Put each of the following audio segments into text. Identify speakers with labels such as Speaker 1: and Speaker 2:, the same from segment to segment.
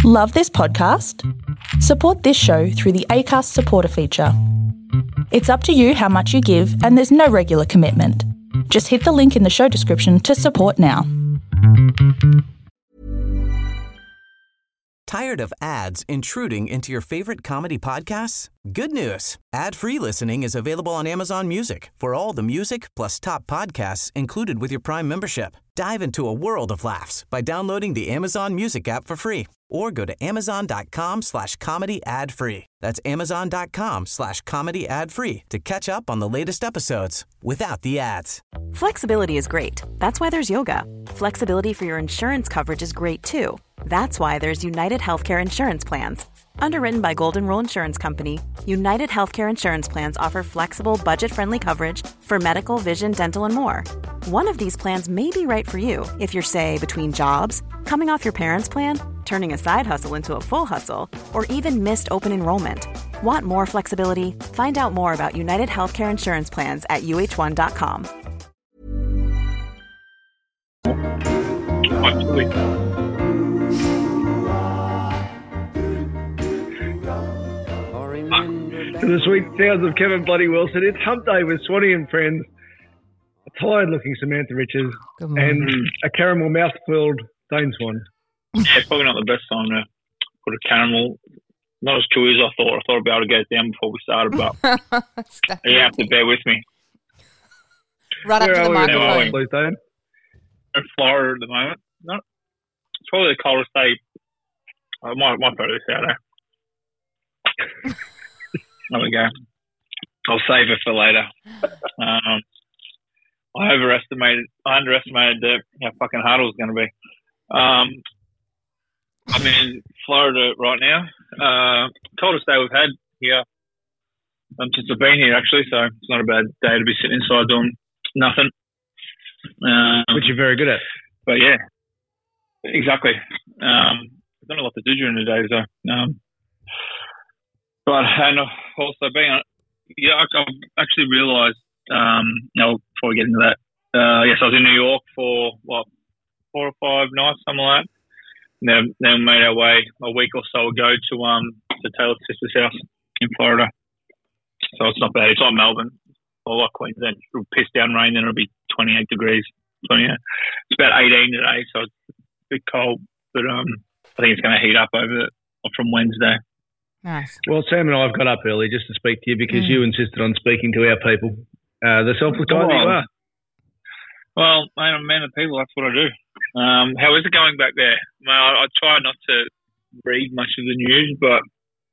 Speaker 1: Love this podcast? Support this show through the Acast supporter feature. It's up to you how much you give, and there's no regular commitment. Just hit the link in the show description to support now.
Speaker 2: Tired of ads intruding into your favorite comedy podcasts? Good news. Ad-free listening is available on Amazon Music for all the music plus top podcasts included with your Prime membership. Dive into a world of laughs by downloading the Amazon Music app for free or go to amazon.com/comedy ad-free. That's amazon.com/comedy ad-free to catch up on the latest episodes without the ads.
Speaker 3: Flexibility is great. That's why there's yoga. Flexibility for your insurance coverage is great too. That's why there's United Healthcare Insurance Plans. Underwritten by Golden Rule Insurance Company, United Healthcare Insurance Plans offer flexible, budget-friendly coverage for medical, vision, dental, and more. One of these plans may be right for you if you're, say, between jobs, coming off your parents' plan, turning a side hustle into a full hustle, or even missed open enrollment. Want more flexibility? Find out more about United Healthcare Insurance Plans at uh1.com.
Speaker 4: To the sweet sounds of Kevin Bloody Wilson, it's Hump Day with Swanee and friends. A tired-looking Samantha Richards and a caramel mouth-filled Dane Swan.
Speaker 5: Yeah, probably not the best time to put a caramel. Not as chewy as I thought. I thought I'd be able to get it down before we started, but you have to bear with me.
Speaker 6: Right up to the microphone.
Speaker 4: Please, Dane.
Speaker 5: In Florida at the moment. It's probably the coldest day. I might throw this out there. There we go. I'll save it for later. I underestimated how fucking hard it was going to be. I'm in Florida right now. Coldest day we've had here since I've been here, actually, so it's not a bad day to be sitting inside doing nothing.
Speaker 4: Which you're very good at.
Speaker 5: But yeah, exactly. I don't know what to do during the day, so. But and also I've actually realised, before we get into that, yes, I was in New York for 4 or 5 nights, something like that. Then made our way a week or so ago to Taylor's sister's house in Florida. So it's not bad. It's like Melbourne or like Queensland. It'll piss down rain, then it'll be 28 degrees. So yeah, it's about 18 today, so it's a bit cold. But I think it's going to heat up from Wednesday.
Speaker 6: Nice.
Speaker 4: Well, Sam and I have got up early just to speak to you because you insisted on speaking to our people. The selfless guy that you are.
Speaker 5: Well, I'm a man of people. That's what I do. How is it going back there? I try not to read much of the news, but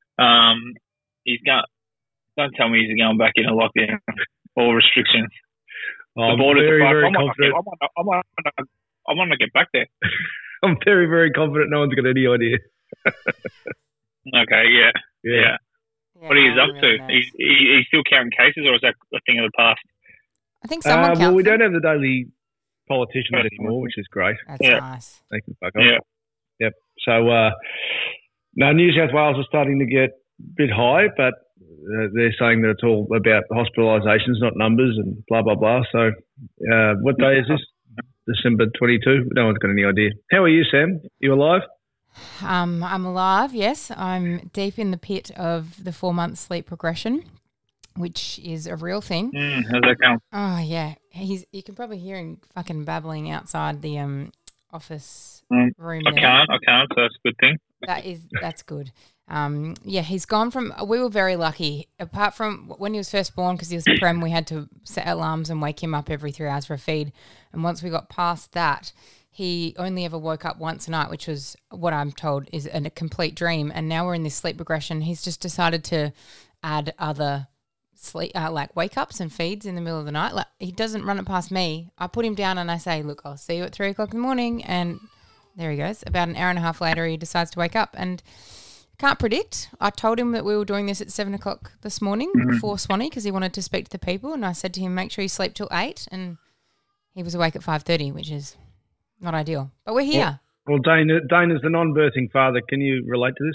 Speaker 5: don't tell me he's going back into lockdown or restrictions.
Speaker 4: I'm very, very confident.
Speaker 5: I want to get back there.
Speaker 4: I'm very, very confident no one's got any idea.
Speaker 5: Okay, yeah. What are you up to? He's still counting cases, or is that a thing of the past?
Speaker 6: I think someone counts.
Speaker 4: Well, we don't have the daily politicians anymore, which is great.
Speaker 6: That's nice.
Speaker 4: They can fuck off. Yep. So, now New South Wales is starting to get a bit high, but they're saying that it's all about hospitalisations, not numbers, and blah, blah, blah. So, what day is this? December 22? No one's got any idea. How are you, Sam? You alive?
Speaker 6: I'm alive, yes. I'm deep in the pit of the 4-month sleep progression, which is a real thing.
Speaker 5: How's that going?
Speaker 6: Oh, yeah. You can probably hear him fucking babbling outside the office room.
Speaker 5: I can't, so that's a good thing.
Speaker 6: That's good. Yeah, he's gone from – we were very lucky. Apart from when he was first born, because he was prem, we had to set alarms and wake him up every 3 hours for a feed. And once we got past that, he only ever woke up once a night, which was what I'm told is a complete dream. And now we're in this sleep regression. He's just decided to add other sleep, like wake-ups and feeds in the middle of the night. Like, he doesn't run it past me. I put him down and I say, look, I'll see you at 3 o'clock in the morning. And there he goes. About an hour and a half later, he decides to wake up and can't predict. I told him that we were doing this at 7 o'clock this morning before Swanee because he wanted to speak to the people. And I said to him, make sure you sleep till 8. And he was awake at 5:30, which is not ideal. But we're here.
Speaker 4: Well, Dane is the non-birthing father. Can you relate to this?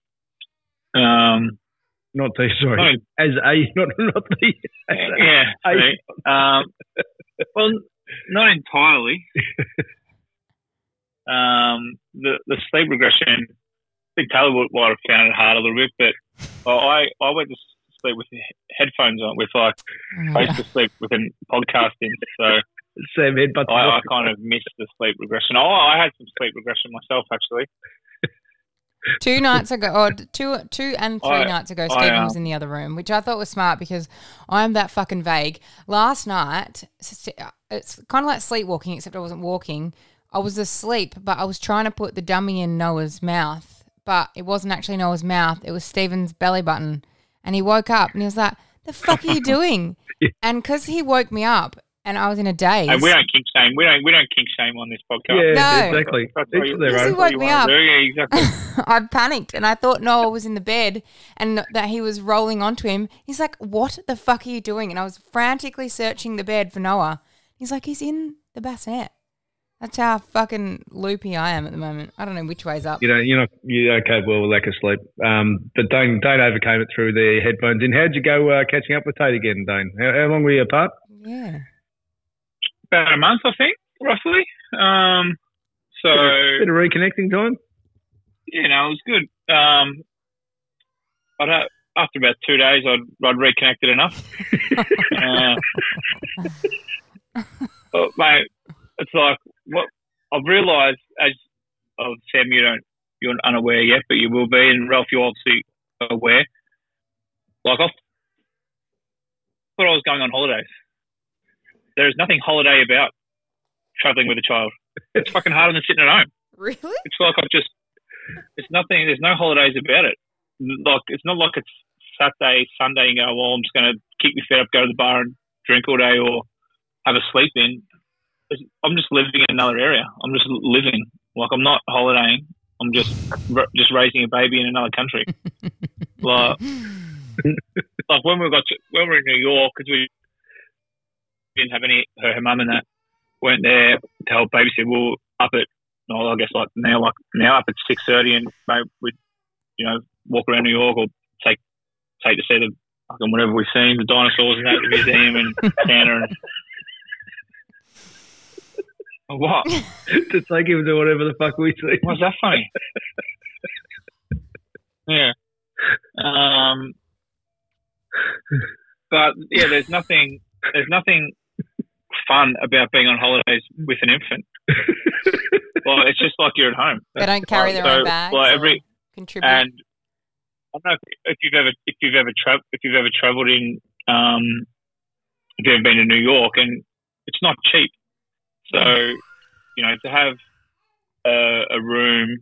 Speaker 4: Not the, sorry. No. As a, not the.
Speaker 5: Yeah. Well, not entirely. The sleep regression think Taylor might have found it hard a little bit, but I went to sleep with headphones on, with I used to sleep with a podcast in, so
Speaker 4: Sam headbutts.
Speaker 5: I kind of missed the sleep regression. I had some sleep regression myself, actually.
Speaker 6: 2 nights ago, or two and 3 nights ago, Stephen was in the other room, which I thought was smart because I'm that fucking vague. Last night, it's kind of like sleepwalking, except I wasn't walking. I was asleep, but I was trying to put the dummy in Noah's mouth, but it wasn't actually Noah's mouth. It was Stephen's belly button. And he woke up and he was like, "The fuck are you doing?" And because he woke me up and I was in a daze.
Speaker 5: And we don't kink shame. We don't kink shame on this podcast.
Speaker 4: Yeah, no. Exactly.
Speaker 6: Because he woke me up.
Speaker 5: Yeah, exactly.
Speaker 6: I panicked and I thought Noah was in the bed and that he was rolling onto him. He's like, "What the fuck are you doing?" And I was frantically searching the bed for Noah. He's like, "He's in the bassinet." That's how fucking loopy I am at the moment. I don't know which way's up.
Speaker 4: You don't cope well with lack of sleep. But Dane overcame it through the headphones. And how'd you go catching up with Tate again, Dane? How long were you apart?
Speaker 6: Yeah.
Speaker 5: About a month, I think, roughly. So
Speaker 4: bit of reconnecting time.
Speaker 5: Yeah, no, it was good. After about 2 days, I'd reconnected enough. But, mate, it's like what I've realised, as of Sam, you're unaware yet, but you will be, and Ralph, you're obviously aware. Like I thought I was going on holidays. There is nothing holiday about travelling with a child. It's fucking harder than sitting at home.
Speaker 6: Really?
Speaker 5: It's like it's nothing. There's no holidays about it. Like it's not like it's Saturday, Sunday, and go, well, I'm just going to kick my feet up, go to the bar and drink all day, or have a sleep in. I'm just living in another area. I'm just living. Like I'm not holidaying. I'm just raising a baby in another country. like when we were in New York, because we didn't have her mum and that weren't there to help babysit. We'll up at I guess now up at 6:30, and maybe we'd walk around New York or take to see the fucking whatever we've seen, the dinosaurs and that, the museum and Santa and. What?
Speaker 4: To take him to whatever the fuck we see.
Speaker 5: Why's that funny? Yeah. But yeah, there's nothing fun about being on holidays with an infant. Well, it's just like you're at home.
Speaker 6: They don't carry their own bags. Contribute.
Speaker 5: And I don't know if you've ever travelled in if you've ever been to New York, and it's not cheap. So, to have a room,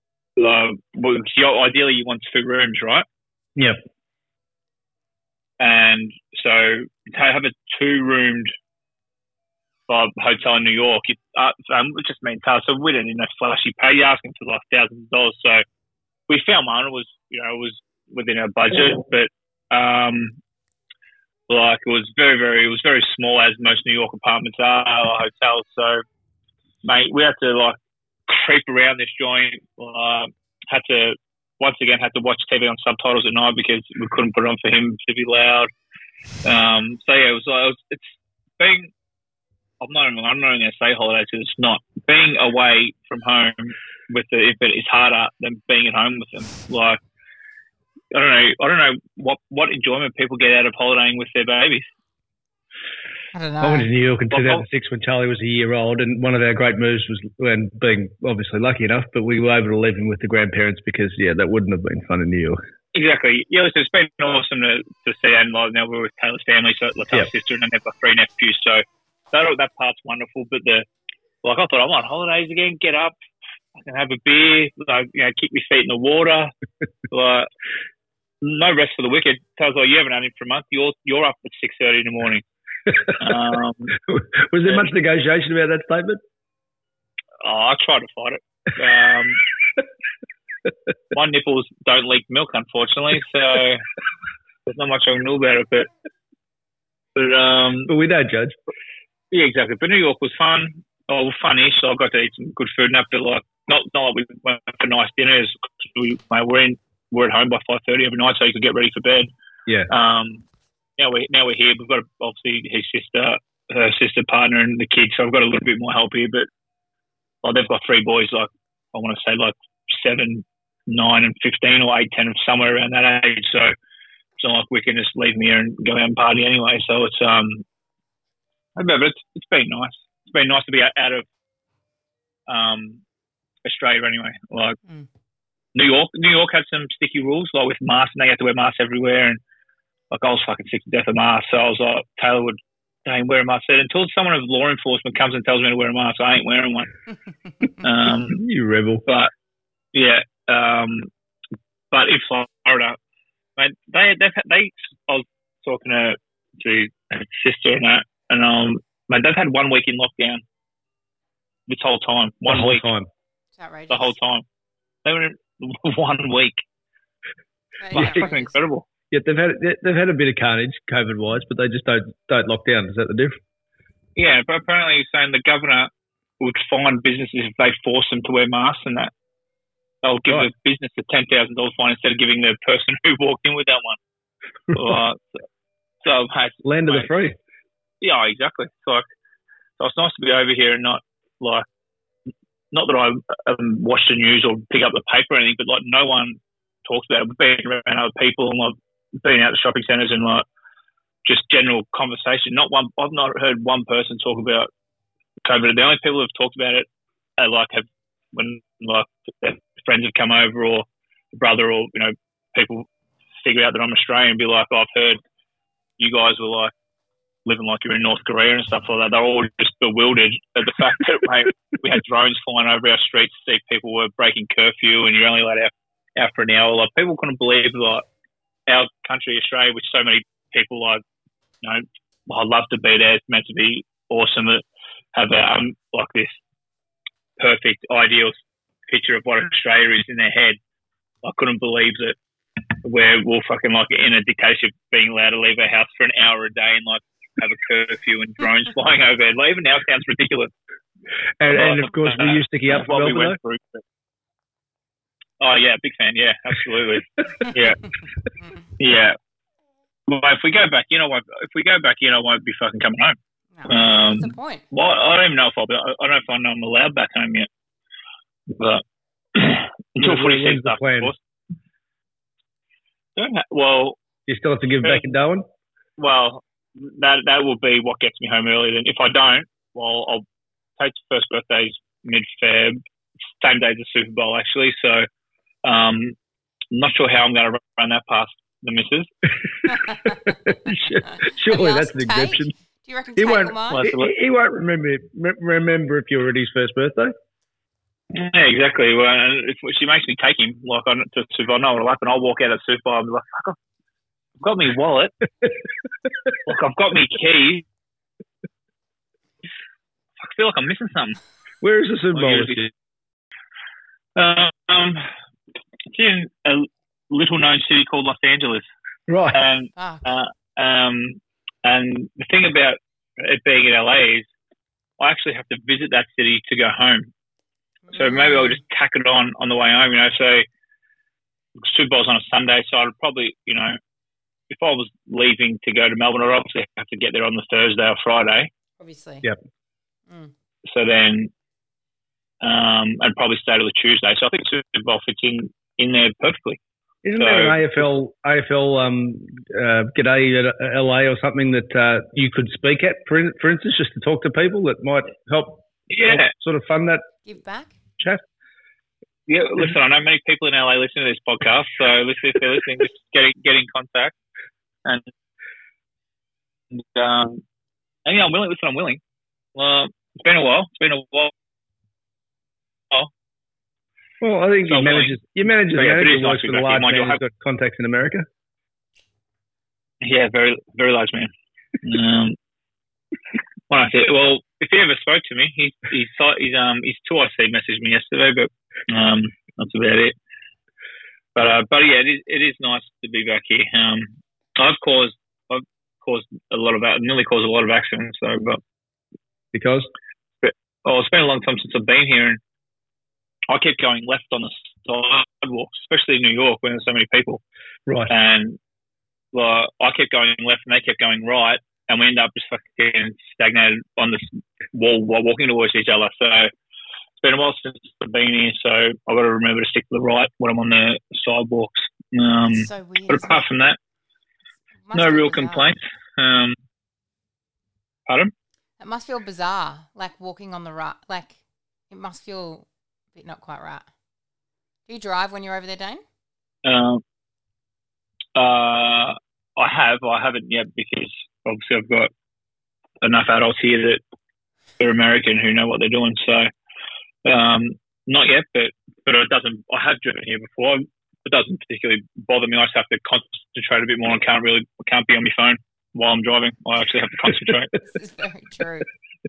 Speaker 5: ideally you want 2 rooms, right?
Speaker 4: Yeah.
Speaker 5: And so to have a 2-roomed hotel in New York, it just means so we didn't need no flashy pay. You're asking for like thousands of dollars. So we found one. It was within our budget, but it was very small, as most New York apartments are, or hotels. So, mate, we had to creep around this joint. Had to watch TV on subtitles at night because we couldn't put it on for him to be loud. So yeah, it's being. I'm not even going to say holidays because it's not. Being away from home with the infant is harder than being at home with them. Like, I don't know what enjoyment people get out of holidaying with their babies.
Speaker 6: I don't know.
Speaker 4: I went to New York in 2006 when Charlie was a year old, and one of our great moves was, and being obviously lucky enough, but we were able to leave him with the grandparents because, that wouldn't have been fun in New York.
Speaker 5: Exactly. Yeah, listen, it's been awesome to see, and now we're with Taylor's family, so Taylor's sister, and then they've got 3 nephews, so that part's wonderful. But I thought, I'm on holidays again, get up, I can have a beer, kick my feet in the water, no rest for the wicked. Tells you haven't had him for a month. You're up at 6:30 in the morning.
Speaker 4: Was there much negotiation about that statement?
Speaker 5: I tried to fight it. My nipples don't leak milk, unfortunately, so there's not much I can do about it. But
Speaker 4: we don't judge.
Speaker 5: Yeah, exactly. But New York was fun. Oh, fun-ish. So I got to eat some good food and that, but not like we went for nice dinners. We're at home by 5:30 every night, so you could get ready for bed. Yeah. Now we're here. We've got obviously her sister partner, and the kids. So I've got a little bit more help here. But they've got 3 boys. I want to say 7, 9 and 15 or 8, 10, somewhere around that age. So it's not like we can just leave them here and go out and party anyway. So it's it's been nice. It's been nice to be out of Australia anyway. Like New York had some sticky rules, like with masks, and they had to wear masks everywhere. And like I was fucking sick to death of masks, so I was like, Taylor would wear a mask. I said, until someone of law enforcement comes and tells me to wear a mask, I ain't wearing one.
Speaker 4: You rebel.
Speaker 5: But yeah, but in Florida, mate, I was talking to a sister and that, and mate, they've had 1 week in lockdown this whole time. One week.
Speaker 6: It's outrageous.
Speaker 5: The whole time. They were in 1 week. Like, it's fucking incredible.
Speaker 4: Yeah, they've had a bit of carnage, COVID-wise, but they just don't lock down. Is that the difference?
Speaker 5: Yeah, but apparently he's saying the governor would fine businesses if they force them to wear masks and that. They'll give the business a $10,000 fine instead of giving the person who walked in with that one. So
Speaker 4: land of the free.
Speaker 5: Yeah, exactly. So it's nice to be over here and not that I watch the news or pick up the paper or anything, but like no one talks about it. We've been around other people and like been out to shopping centres and like just general conversation. I've not heard one person talk about COVID. The only people who've talked about it are when their friends have come over or a brother or people figure out that I'm Australian and be like, I've heard you guys were like living like you're in North Korea and stuff like that. They're all just bewildered at the fact that we had drones flying over our streets to see people were breaking curfew and you're only allowed out for an hour. Like people couldn't believe like our country, Australia, with so many people I'd love to be there. It's meant to be awesome. Have like this perfect, ideal picture of what Australia is in their head. I couldn't believe that we're fucking like in a dictatorship, being allowed to leave our house for an hour a day and like have a curfew and drones flying overhead. Like, even now sounds ridiculous.
Speaker 4: And of course, were you sticking up for Melbourne?
Speaker 5: Oh yeah, big fan. Yeah, absolutely. Yeah. Well, if we go back, I won't be fucking coming home.
Speaker 6: No, what's the point?
Speaker 5: Well, I don't even know if I don't know if I know I'm allowed back home yet. But until footy season's up, of course. Well,
Speaker 4: you still have to give back in Darwin.
Speaker 5: Well, that will be what gets me home early. Then, if I don't, well, I'll take the first birthdays mid-Feb, same day as the Super Bowl actually. So, I'm not sure how I'm going to run that past the missus.
Speaker 4: Surely that's an exemption.
Speaker 6: Do you reckon he won't
Speaker 4: remember if you were at his first birthday?
Speaker 5: Yeah, exactly. Well, and if she makes me take him, like to Super Bowl, I know what'll happen. I'll walk out of Super Bowl and be like, fuck off. I've got my wallet. Look, I've got my keys. I feel like I'm missing something.
Speaker 4: Where is the Super Bowl?
Speaker 5: It's in a little-known city called Los Angeles.
Speaker 4: Right.
Speaker 5: And the thing about it being in LA is I actually have to visit that city to go home. So maybe I'll just tack it on the way home, So Super Bowl's on a Sunday, so I'd probably, if I was leaving to go to Melbourne, I'd obviously have to get there on the Thursday or Friday.
Speaker 6: Obviously.
Speaker 4: Yep.
Speaker 5: So then I'd probably stay till the Tuesday. So I think Super Bowl fits in there perfectly.
Speaker 4: Isn't there an AFL G'day at LA or something that you could speak at, for instance, just to talk to people that might help sort of fund that?
Speaker 6: Give back?
Speaker 4: Chat?
Speaker 5: Yeah, listen, I know many people in LA listen to this podcast, so if they're listening, just get in contact. And yeah, I'm willing. Listen, I'm willing. It's been a while.
Speaker 4: Well, I think your manager's works for the large man who's got contacts in America.
Speaker 5: Yeah, very, very large man. When I said, well, if he ever spoke to me, his 2IC messaged me yesterday, but that's about it. But yeah, it is nice to be back here. I've caused nearly caused a lot of accidents, so but
Speaker 4: because
Speaker 5: it's been a long time since I've been here, and I kept going left on the sidewalks, especially in New York when there's so many people.
Speaker 4: Right.
Speaker 5: And I kept going left, and they kept going right. And we ended up just fucking stagnated on this wall while walking towards each other. So it's been a while since I've been here, so I've got to remember to stick to the right when I'm on the sidewalks.
Speaker 6: It's so weird.
Speaker 5: But apart from that, no real complaints. Pardon?
Speaker 6: It must feel bizarre, like walking on the right. Like, it must feel a bit not quite right. Do you drive when you're over there, Dane?
Speaker 5: I haven't yet because obviously I've got enough adults here that are American who know what they're doing. So not yet, but it doesn't. I have driven here before. It doesn't particularly bother me. I just have to concentrate a bit more. I can't be on my phone while I'm driving. I actually have to concentrate.
Speaker 6: This is very true.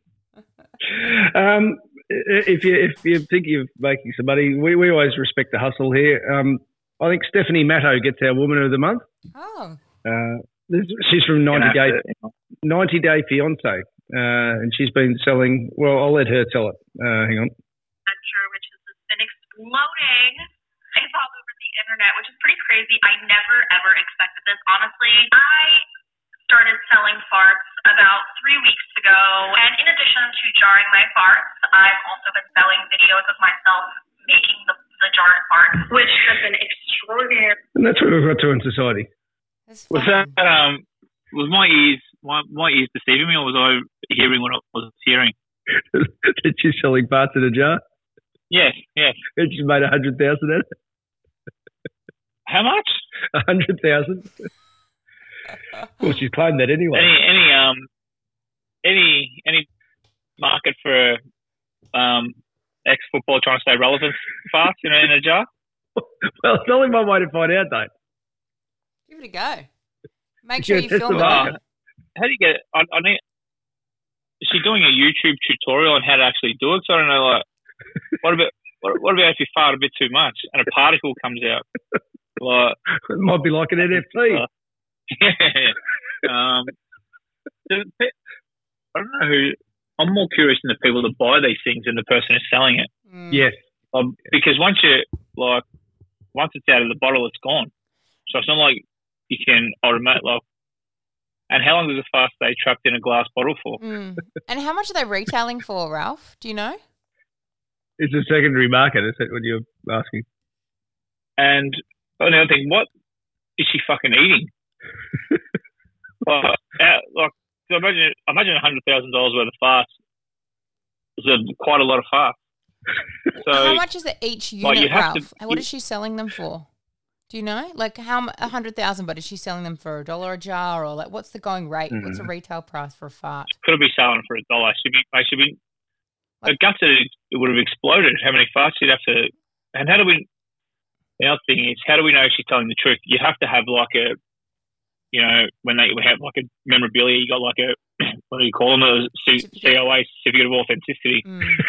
Speaker 4: If you think you're making some money, we always respect the hustle here. I think Stephanie Matto gets our Woman of the Month.
Speaker 6: Oh.
Speaker 4: She's from 90 Day Fiance, and she's been selling. Well, I'll let her tell it. Hang on.
Speaker 7: Which has been exploding. It's all over the internet, which is pretty crazy. I never ever expected this. Honestly, I started selling farts about 3 weeks ago, and in addition to jarring my farts, I've also been selling videos of myself making the jarred farts, which has been extraordinary.
Speaker 4: And that's what we've got to in society.
Speaker 5: Was that was my ears deceiving me, or was I hearing what I was hearing?
Speaker 4: That she's selling farts in a jar?
Speaker 5: Yes.
Speaker 4: And she's made 100,000 at it.
Speaker 5: How much?
Speaker 4: 100,000. Well, she's claimed that anyway.
Speaker 5: Any market for ex-footballer trying to stay relevant farts in a jar?
Speaker 4: Well, it's only one way to find out, though.
Speaker 6: Give it a go. Make sure you film it.
Speaker 5: How do you get? I need. Is she doing a YouTube tutorial on how to actually do it? So I don't know. Like, what about if you fart a bit too much and a particle comes out? Like,
Speaker 4: it might be like an NFT.
Speaker 5: I don't know who. I'm more curious in the people that buy these things than the person who's selling it.
Speaker 4: Yes.
Speaker 5: Because once it's out of the bottle, it's gone. So it's not like you can automate like. And how long does a fart stay trapped in a glass bottle for?
Speaker 6: And how much are they retailing for, Ralph? Do you know?
Speaker 4: It's a secondary market. Is that what you're asking?
Speaker 5: And another thing, what is she fucking eating? So imagine $100,000 worth of farts. It's quite a lot of farts. So
Speaker 6: how much is it each unit, Ralph? What is she selling them for? Do you know? Like how 100,000, but is she selling them for $1 a jar, or like what's the going rate? What's the retail price for a fart?
Speaker 5: Could be selling for $1. Should be. Like, it would have exploded. How many farts you'd have to? And how do we? The other thing is, how do we know she's telling the truth? You have to have like a, when they have like a memorabilia, you got like a, what do you call them? A COA, certificate of authenticity.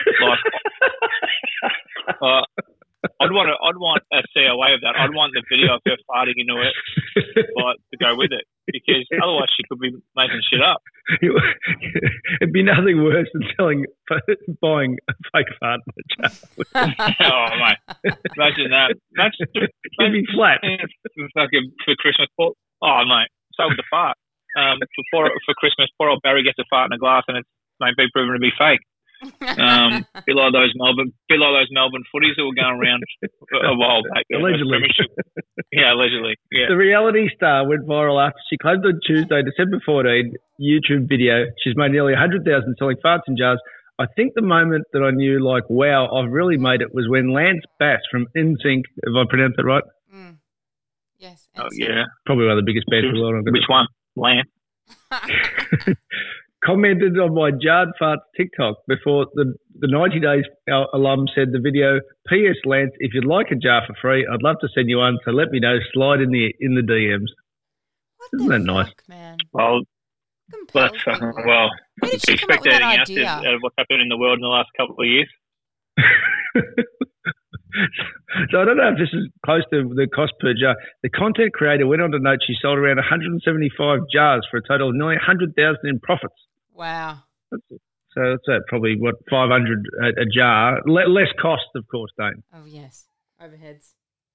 Speaker 5: I'd want a COA of that. I'd want the video of her farting into it to go with it, because otherwise she could be making shit up.
Speaker 4: It'd be nothing worse than buying a fake fart in a jar.
Speaker 5: Oh, mate. Imagine that.
Speaker 4: It'd be flat.
Speaker 5: For Christmas. Oh, mate. So with the fart. For Christmas, poor old Barry gets a fart in a glass and it's maybe proven to be fake. Bit like those Melbourne footies that were going around a while back.
Speaker 4: Allegedly.
Speaker 5: Yeah, allegedly. Yeah.
Speaker 4: The reality star went viral after she claimed on Tuesday, December 14, YouTube video. She's made nearly 100,000 selling farts in jars. I think the moment that I knew, like, wow, I've really made it, was when Lance Bass from NSYNC, have I pronounced that right?
Speaker 6: Yes.
Speaker 5: Oh, yeah.
Speaker 4: Probably one of the biggest bands in the world.
Speaker 5: Which one? Lance.
Speaker 4: Commented on my jarred farts TikTok before the 90 Days alum said the video, P.S. Lance, if you'd like a jar for free, I'd love to send you one, so let me know, slide in the DMs. Isn't that nice?
Speaker 6: Man?
Speaker 5: Well, that's fucking well.
Speaker 6: Where did she come up with that idea?
Speaker 5: Out of what's happened in the world in the last couple of years.
Speaker 4: So I don't know if this is close to the cost per jar. The content creator went on to note she sold around 175 jars for a total of nearly 100,000 in profits.
Speaker 6: Wow.
Speaker 4: So that's probably, what, 500 a jar. Less cost, of course, Dane.
Speaker 6: Oh, yes. Overheads.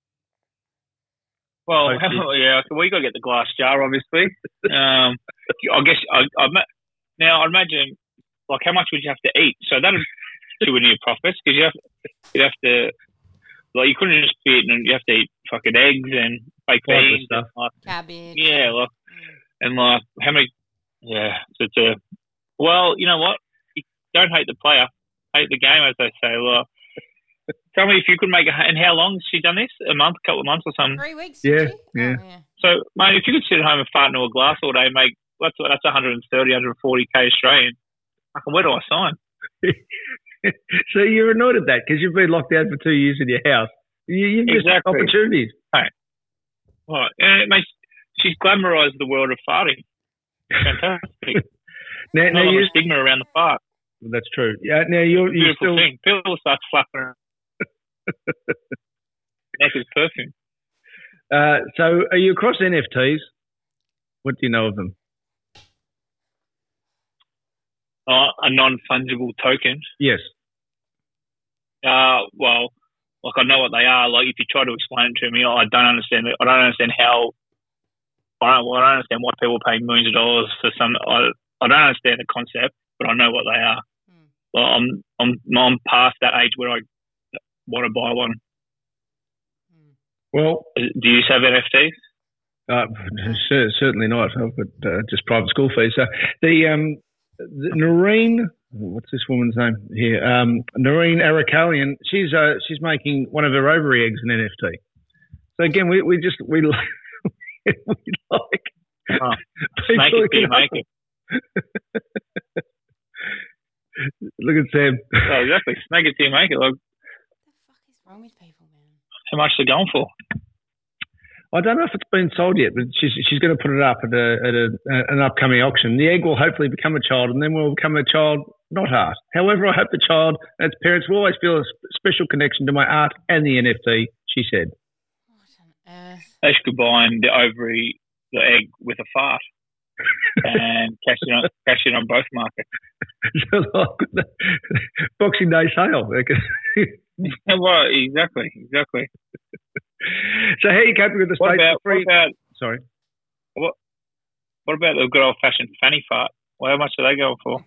Speaker 5: Well, yeah, well, you got to get the glass jar, obviously. I guess, now I'd imagine, like, how much would you have to eat? So she wouldn't eat profits because you'd have to, like, you couldn't just be eating, you have to eat fucking eggs and baked beans and like,
Speaker 6: cabbage.
Speaker 5: Yeah, like, and like how many? Yeah, so it's a. Well, you know what? You don't hate the player, hate the game, as they say. Like, tell me if you could make and how long has she done this? A month, couple of months, or something?
Speaker 6: 3 weeks.
Speaker 4: Yeah,
Speaker 6: did she?
Speaker 4: yeah.
Speaker 6: Oh, yeah.
Speaker 5: So, mate, if you could sit at home and fart into a glass all day and make that's 130, 140k Australian. Where do I sign?
Speaker 4: So you're annoyed at that because you've been locked down for 2 years in your house. You've missed opportunities.
Speaker 5: Right. Right. And it makes she's glamorised the world of farting. Fantastic.
Speaker 4: now
Speaker 5: you stigma around the fart.
Speaker 4: That's true. Yeah. Now you're
Speaker 5: beautiful
Speaker 4: still
Speaker 5: thing. People start flapping around. Neck is perfume.
Speaker 4: So are you across NFTs? What do you know of them?
Speaker 5: A non-fungible token.
Speaker 4: Yes.
Speaker 5: Well, like I know what they are. Like if you try to explain it to me, I don't understand it. I don't understand how. I don't understand why people are paying millions of dollars for some. I don't understand the concept, but I know what they are. Well, I'm past that age where I want to buy one.
Speaker 4: Well,
Speaker 5: do you have NFTs?
Speaker 4: Certainly not. I've got just private school fees. So the Noreen, what's this woman's name here? Noreen Arakalian. She's making one of her ovary eggs an NFT. So again, we like
Speaker 5: make it, be make it.
Speaker 4: Look at Sam.
Speaker 5: Oh, exactly. Make it, make it. Like,
Speaker 6: what the fuck is wrong with people, man?
Speaker 5: How much they're going for?
Speaker 4: I don't know if it's been sold yet, but she's going to put it up at an upcoming auction. The egg will hopefully become a child, and then will become a child, not art. However, I hope the child and its parents will always feel a special connection to my art and the NFT, she said.
Speaker 6: What on earth?
Speaker 5: They should combine the ovary, the egg with a fart, and cash in on both markets.
Speaker 4: Boxing Day sale.
Speaker 5: Well, exactly.
Speaker 4: So how are you coping with the state? Sorry.
Speaker 5: What about the good old fashioned fanny fart? Well, how much are they going for?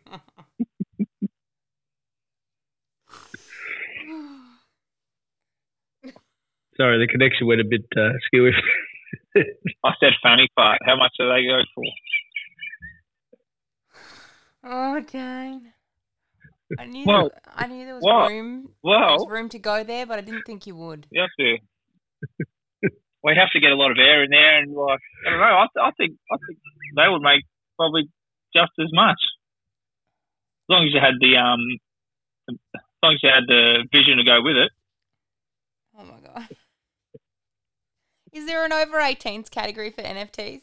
Speaker 4: Sorry, the connection went a bit skewy.
Speaker 5: I said fanny fart. How much are they going for?
Speaker 6: Oh, dang. I knew there was room.
Speaker 5: Well,
Speaker 6: there was room to go there, but I didn't think you would.
Speaker 5: You have to. We have to get a lot of air in there, and like I don't know. I think they would make probably just as much, as long as you had the vision to go with it.
Speaker 6: Oh my god! Is there an over 18s category for NFTs?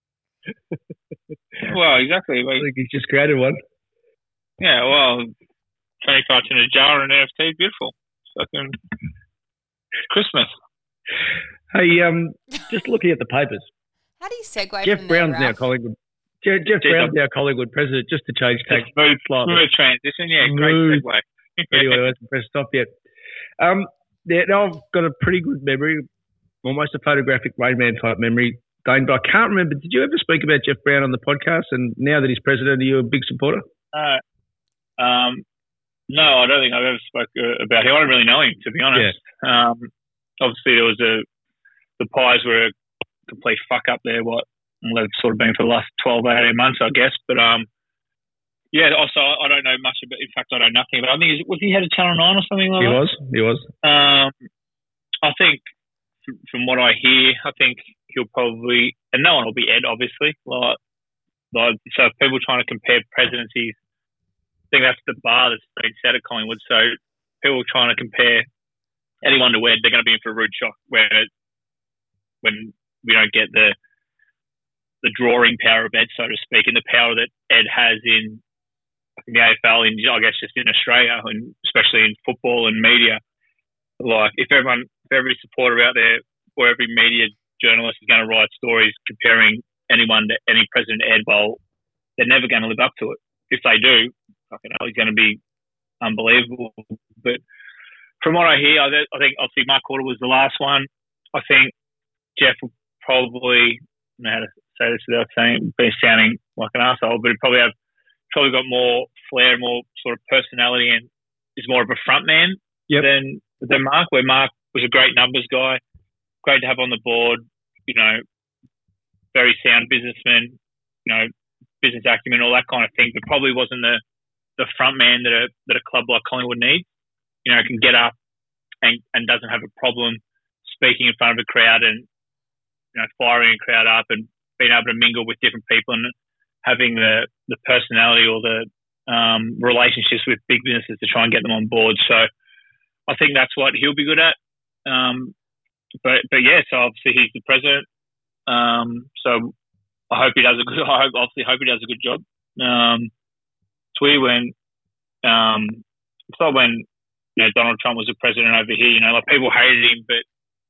Speaker 5: Well, exactly.
Speaker 4: I think he's just created one.
Speaker 5: Yeah, well, 25 in a jar and NFT, beautiful. Fucking Christmas.
Speaker 4: Hey, just looking at the papers.
Speaker 6: How do you segue
Speaker 4: Jeff
Speaker 6: from
Speaker 4: Brown's
Speaker 6: there,
Speaker 4: now Collingwood. Jeff Brown's now Collingwood president, just to change tack slightly.
Speaker 5: Smooth transition, yeah, great segue.
Speaker 4: Anyway, I hasn't pressed stop yet. Now I've got a pretty good memory, almost a photographic Rain Man type memory, Dane, but I can't remember. Did you ever speak about Jeff Brown on the podcast? And now that he's president, are you a big supporter?
Speaker 5: No, I don't think I've ever spoke about him. I don't really know him, to be honest. Yeah. Obviously, there was the Pies were a complete fuck up there. They've sort of been for the last 12, 18 months, I guess. But yeah. Also, I don't know much about. In fact, I know nothing. But I think was he had a Channel 9 or something like that?
Speaker 4: He was.
Speaker 5: I think from what I hear, I think he'll probably, and no one will be Ed, obviously. So if people trying to compare presidencies, I think that's the bar that's been set at Collingwood. So people trying to compare anyone to Ed, they're going to be in for a rude shock when we don't get the drawing power of Ed, so to speak, and the power that Ed has in the AFL, I guess just in Australia, and especially in football and media. Like if every supporter out there or every media journalist is going to write stories comparing anyone to any President Ed, well, they're never going to live up to it. If they do, fucking hell, he's going to be unbelievable. But from what I hear, I think obviously Mark Corder was the last one. I think Jeff will probably, I don't know how to say this without sounding like an arsehole, but he'd probably got more flair, more sort of personality, and is more of a front man than Mark, where Mark was a great numbers guy, great to have on the board, you know, very sound businessman, you know, business acumen, all that kind of thing, but probably wasn't the front man that a club like Collingwood needs. You know, can get up and doesn't have a problem speaking in front of a crowd and, you know, firing a crowd up and being able to mingle with different people and having the personality or the relationships with big businesses to try and get them on board. So I think that's what he'll be good at. But yeah, so obviously he's the president. So I hope he does a good job. It's weird when it's like when, you know, Donald Trump was the president over here. You know, like people hated him, but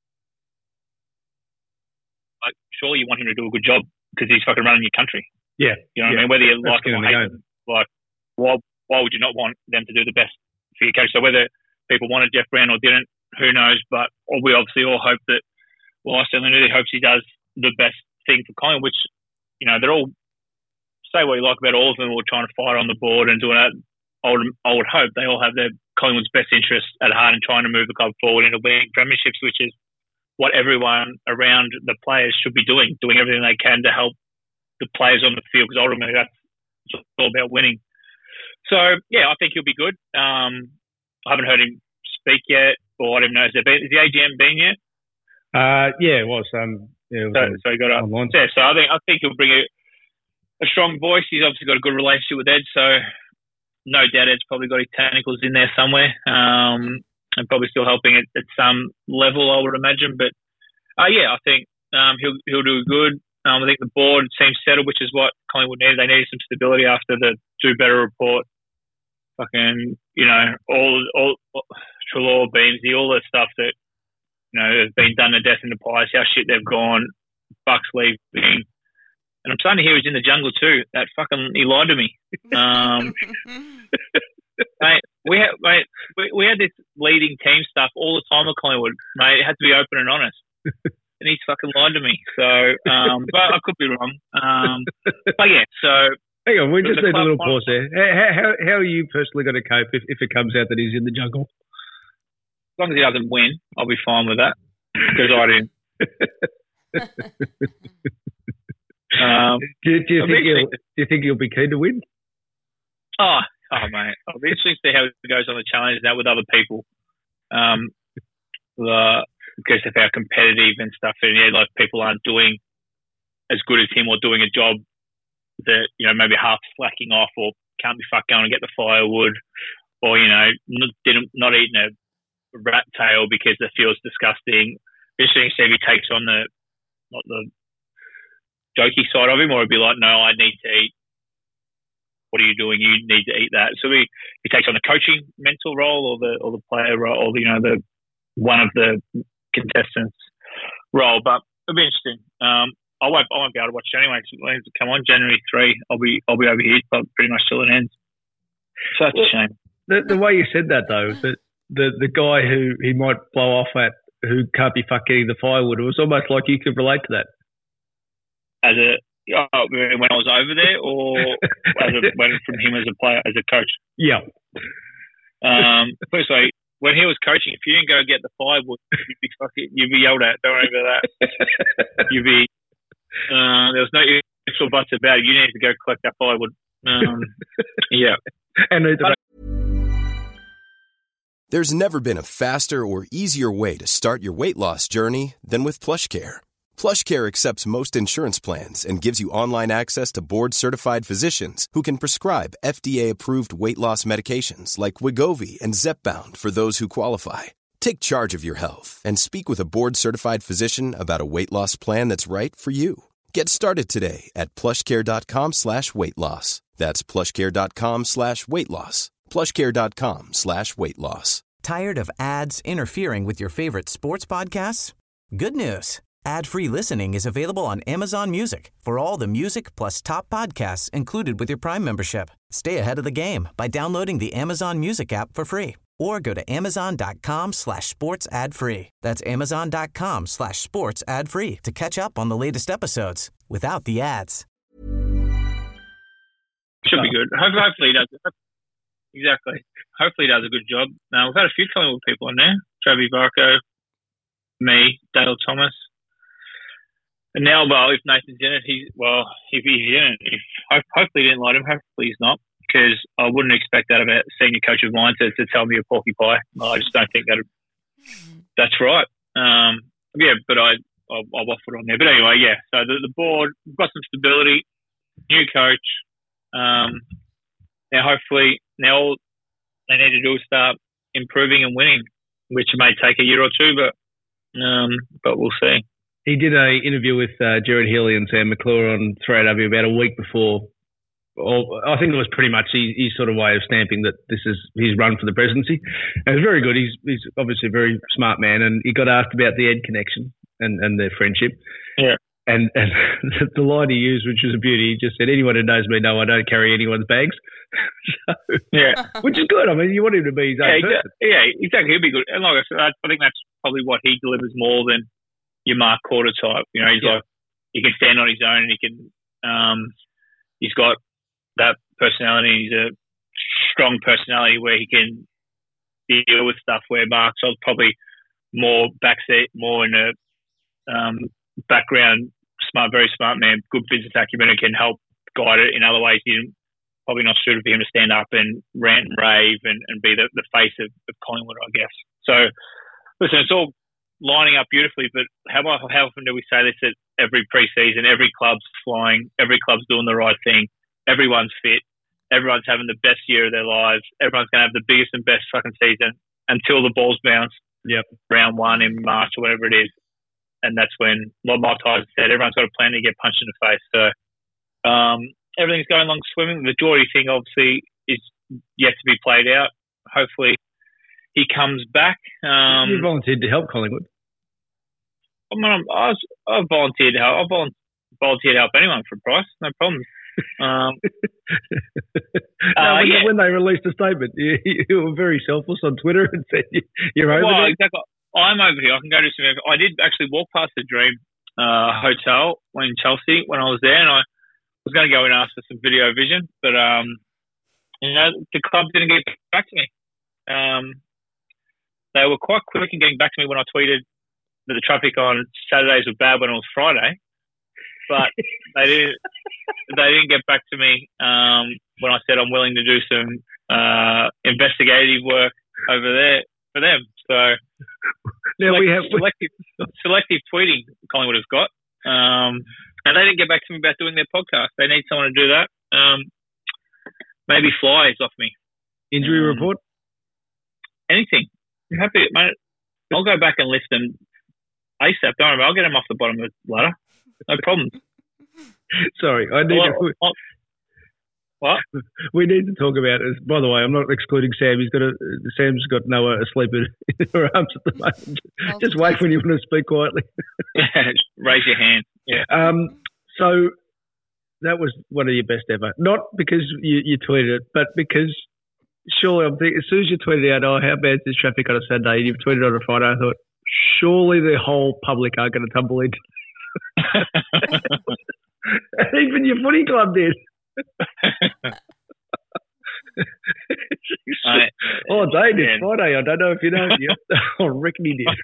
Speaker 5: like surely you want him to do a good job because he's fucking running your country.
Speaker 4: Yeah,
Speaker 5: you know what I mean. Whether you like him or hate him, like why would you not want them to do the best for your coach? So whether people wanted Jeff Browne or didn't, who knows? But we obviously all hope that. Well, I certainly really hope he does the best thing for Collingwood, which, you know, they're all, say what you like about all of them, all trying to fight on the board and doing that. I would hope they all have their Collingwood's best interests at heart and trying to move the club forward into winning premierships, which is what everyone around the players should be doing everything they can to help the players on the field, because ultimately that's all about winning. So, yeah, I think he'll be good. I haven't heard him speak yet, or I don't know. Is the AGM been yet?
Speaker 4: Yeah, it was.
Speaker 5: So he got up. Yeah, so I think he'll bring a strong voice. He's obviously got a good relationship with Ed, so no doubt Ed's probably got his tentacles in there somewhere, and probably still helping at some level, I would imagine. But yeah, I think he'll do good. I think the board seems settled, which is what Collingwood needed. They needed some stability after the Do Better report. Fucking, you know, all Treloar, Beamsy, all the stuff that, you know, has been done to death in the Pies, how shit they've gone, Bucks leaving. And I'm starting to hear he's in the jungle too. He lied to me. Mate, we had this leading team stuff all the time at Collingwood. Mate, it had to be open and honest. And he's fucking lied to me. So, but I could be wrong. But yeah, so.
Speaker 4: Hang on, we just need a little pause there. How are you personally going to cope if it comes out that he's in the jungle?
Speaker 5: As long as he doesn't win, I'll be fine with that. Because I didn't.
Speaker 4: Do you think he'll be keen to win?
Speaker 5: Oh, mate. It'll be interesting to see how it goes on the challenge now with other people. Because of how competitive and stuff, and yeah, like people aren't doing as good as him or doing a job that, you know, maybe half slacking off or can't be fucked going and get the firewood, or, you know, not eating a rat tail because the field's disgusting. Interesting to see if he takes on not the jokey side of him, or it'd be like, no, I need to eat. What are you doing? You need to eat that. So he takes on the coaching mental role, or the player role, or, you know, the one of the contestants role. But it'll be interesting. I won't be able to watch it anyway. Come on, January 3, I'll be over here, but pretty much till it ends. So that's a shame.
Speaker 4: The way you said that though, that the guy who he might blow off at, who can't be fuck getting the firewood, it was almost like you could relate to that.
Speaker 5: When I was over there, or when from him as a player, as a coach?
Speaker 4: Yeah.
Speaker 5: Firstly, when he was coaching, if you didn't go get the firewood, you'd be yelled at. Don't worry about that. You'd be. There was no ifs or buts about it. You needed to go collect that firewood. Yeah.
Speaker 8: There's never been a faster or easier way to start your weight loss journey than with PlushCare. PlushCare accepts most insurance plans and gives you online access to board-certified physicians who can prescribe FDA-approved weight loss medications like Wegovy and Zepbound for those who qualify. Take charge of your health and speak with a board-certified physician about a weight loss plan that's right for you. Get started today at plushcare.com/weight-loss. That's plushcare.com/weight-loss. plushcare.com/weight-loss.
Speaker 2: Tired of ads interfering with your favorite sports podcasts? Good news. Ad-free listening is available on Amazon Music for all the music plus top podcasts included with your Prime membership. Stay ahead of the game by downloading the Amazon Music app for free, or go to amazon.com/sports ad-free. That's amazon.com/sports ad-free to catch up on the latest episodes without the ads.
Speaker 5: Should be good. Hopefully he does. exactly. Hopefully he does a good job. We've had a few Collingwood people in there. Travis Barco, me, Dale Thomas. And now, if Nathan's in it, if he's in it, hopefully he didn't like him. Hopefully he's not, because I wouldn't expect that of a senior coach of mine to tell me a porky pie. I just don't think that's right. But I'll waffle it on there. But anyway, yeah. So the board, we've got some stability, new coach. Now hopefully, all they need to do is start improving and winning, which may take a year or two, but we'll see.
Speaker 4: He did an interview with Gerard Healy and Sam McClure on 3AW about a week before. I think it was pretty much his sort of way of stamping that this is his run for the presidency. And it was very good. He's obviously a very smart man, and he got asked about the Ed connection and their friendship.
Speaker 5: Yeah.
Speaker 4: And the line he used, which was a beauty, he just said, anyone who knows me know I don't carry anyone's bags. Which is good. I mean, you want him to be his own person.
Speaker 5: Yeah, exactly. He'll be good. And like I said, I think that's probably what he delivers more than your Mark Corder type. You know, he's like, he can stand on his own, and he can, he's got that personality. He's a strong personality where he can deal with stuff where Mark's probably more backseat, more in a background, smart, very smart man, good business acumen, and can help guide it in other ways. Probably not suited for him to stand up and rant and rave and be the face of Collingwood, I guess. So, listen, it's all lining up beautifully, but how often do we say this at every pre-season? Every club's flying, every club's doing the right thing, everyone's fit, everyone's having the best year of their lives, everyone's going to have the biggest and best fucking season until the balls bounce.
Speaker 4: Yep. Round 1 in March or whatever it is. And that's when, like Mike Tyson said, everyone's got a plan to get punched in the face. So everything's going along swimming. The Geordie thing obviously is yet to be played out. Hopefully he comes back. You volunteered to help Collingwood.
Speaker 5: I mean, I've volunteered to help. I've volunteered to help anyone for a price. No problem.
Speaker 4: When they released a statement, you were very selfless on Twitter and said you're over there.
Speaker 5: Exactly. I'm over here. I can go do some. I did actually walk past the Dream Hotel in Chelsea when I was there, and I was going to go and ask for some video vision, but the club didn't get back to me. They were quite quick in getting back to me when I tweeted that the traffic on Saturdays was bad when it was Friday, but they didn't get back to me when I said I'm willing to do some investigative work over there for them. So
Speaker 4: now we have
Speaker 5: selective tweeting Collingwood has got, and they didn't get back to me about doing their podcast. They need someone to do that. Maybe fly is off me.
Speaker 4: Injury report?
Speaker 5: Anything. I'm happy, mate. I'll go back and lift them ASAP. Don't worry, I'll get them off the bottom of the ladder. No problem.
Speaker 4: Sorry, I need to.
Speaker 5: What?
Speaker 4: We need to talk about it. By the way, I'm not excluding Sam. Sam's got Noah asleep in her arms at the moment. Just wait when you want to speak quietly.
Speaker 5: Raise your hand. Yeah.
Speaker 4: So that was one of your best ever. Not because you tweeted it, but because surely I'm thinking, as soon as you tweeted out, how bad is this traffic on a Saturday? And you've tweeted on a Friday. I thought, surely the whole public are going to tumble in. Even your footy club did. Dave did Friday. I don't know if you know. I reckon he did.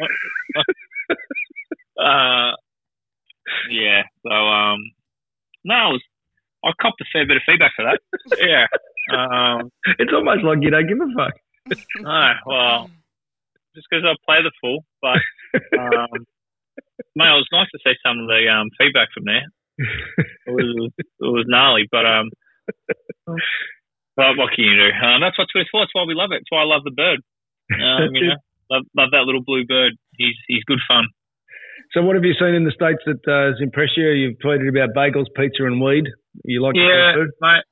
Speaker 5: Yeah. So no, I copped a fair bit of feedback for that. Yeah.
Speaker 4: It's almost like you don't give a fuck.
Speaker 5: No, well, just because I play the fool, but mate, it was nice to see some of the feedback from there. It was gnarly, but what can you do? That's what Twitter's for. That's why we love it. That's why I love the bird. Love that little blue bird. He's good fun.
Speaker 4: So, what have you seen in the States that has impressed you? You've tweeted about bagels, pizza, and weed. You like food?
Speaker 5: Mate.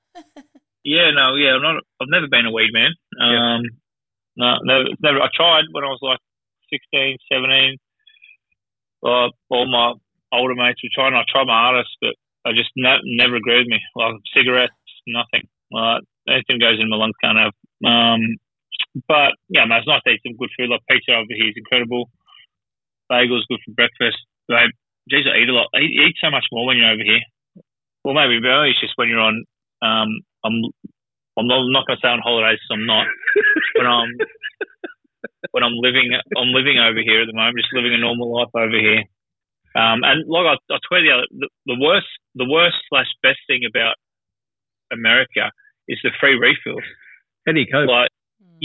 Speaker 5: I've never been a weed man. No, never. I tried when I was like 16, 17. All my older mates were trying. I tried my hardest, but I just never agreed with me. Like cigarettes, nothing. Anything goes in my lungs can't have. But yeah, man, it's nice to eat some good food. Like pizza over here is incredible. Bagels good for breakfast. But geez, I eat a lot. I eat so much more when you're over here. Well, maybe it's just when you're on. I'm I'm not going to say on holidays, so I'm not. When I'm living over here at the moment, just living a normal life over here. And like I tweeted the worst / best thing about America is the free refills.
Speaker 4: How do you cope?
Speaker 5: Like,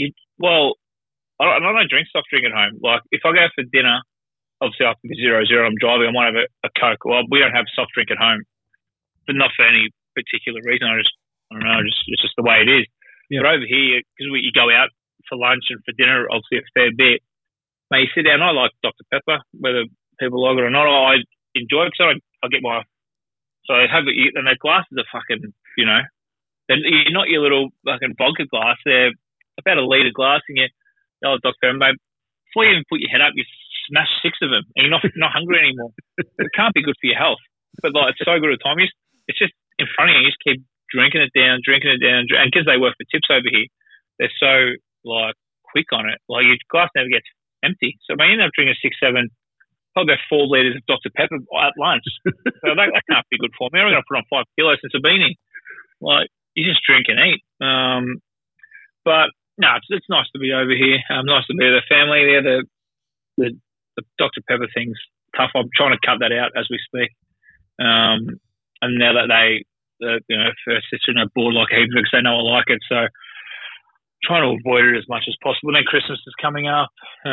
Speaker 5: I don't drink soft drink at home. Like, if I go for dinner, obviously after the 0-0, I'm driving, I might have a Coke. Well, we don't have soft drink at home, but not for any particular reason. I don't know, it's just the way it is. Yep. But over here, because you go out for lunch and for dinner, obviously a fair bit, mate, you sit down, I like Dr. Pepper, whether people like it or not. I enjoy it because I get so I have it, and their glasses are fucking, they're not your little fucking vodka glass. They're about a litre glass, and Dr. Pepper, mate, before you even put your head up, you smash 6 of them, and you're not hungry anymore. It can't be good for your health, but it's so good at the time. It's just in front of you. You just keep drinking it down, and because they work for tips over here, they're so quick on it. Like, your glass never gets empty. So I end up drinking 6-7, probably about 4 litres of Dr. Pepper at lunch. So that can't be good for me. I'm going to put on 5 kilos since I've been here. Like, you just drink and eat. But no, it's nice to be over here. Nice to be with the family. The Dr. Pepper thing's tough. I'm trying to cut that out as we speak. And now that first sister and I bored like a heap because they know I like it, so trying to avoid it as much as possible. And then Christmas is coming up.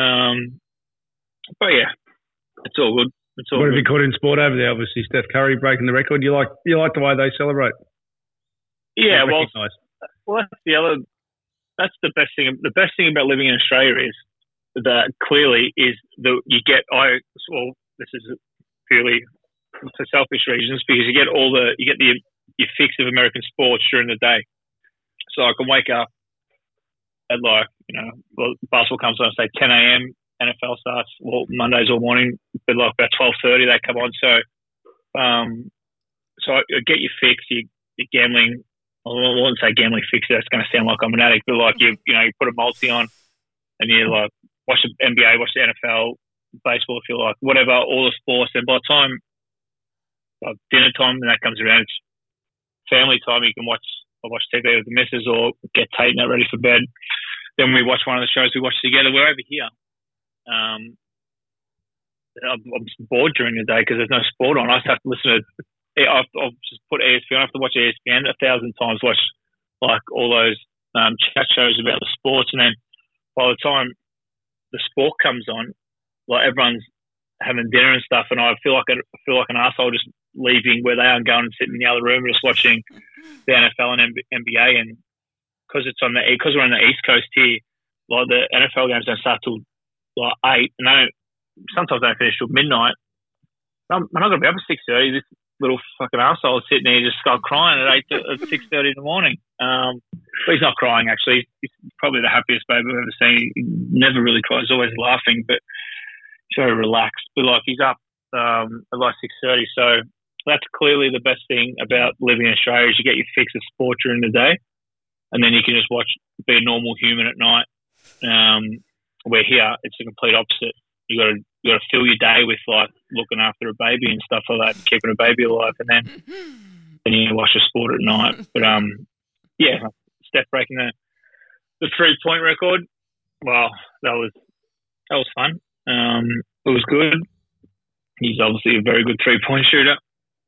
Speaker 5: But yeah, it's all good.
Speaker 4: What have you caught in sport over there? Obviously, Steph Curry breaking the record. You like the way they celebrate?
Speaker 5: Yeah, that's the best thing. The best thing about living in Australia is that clearly is that you get. This is purely for selfish reasons because you get your fix of American sports during the day. So I can wake up at basketball comes on say 10 a.m. NFL starts Mondays all morning, but about 12:30 they come on. So I get your fix. You're gambling. I wouldn't say gambling fix. That's going to sound like I'm an addict, but you put a multi on, and you watch the NBA, watch the NFL, baseball if you like, whatever, all the sports. And by the time dinner time when that comes around, it's family time. You can watch TV with the missus or get Tate ready for bed. Then we watch one of the shows we watch together. We're over here. I'm bored during the day because there's no sport on. I just have to listen to. I've just put ESPN. I have to watch ESPN 1,000 times. Watch all those chat shows about the sports, and then by the time the sport comes on, everyone's having dinner and stuff, and I feel like an arsehole just leaving where they are and going and sitting in the other room just watching the NFL and NBA. And because we're on the East Coast here, the NFL games don't start till 8, and sometimes they don't finish till midnight. I'm not going to be up at 6:30. This little fucking arsehole sitting there just start crying at 6:30 in the morning. But he's not crying actually. He's probably the happiest baby I've ever seen. He never really cries. He's always laughing, but he's very relaxed. But he's up at 6:30. So that's clearly the best thing about living in Australia is you get your fix of sport during the day, and then you can just be a normal human at night. Where here it's the complete opposite. You got to fill your day with looking after a baby and stuff like that, keeping a baby alive, and then you watch the sport at night. But Steph breaking the 3-point record. Well, that was fun. It was good. He's obviously a very good 3-point shooter.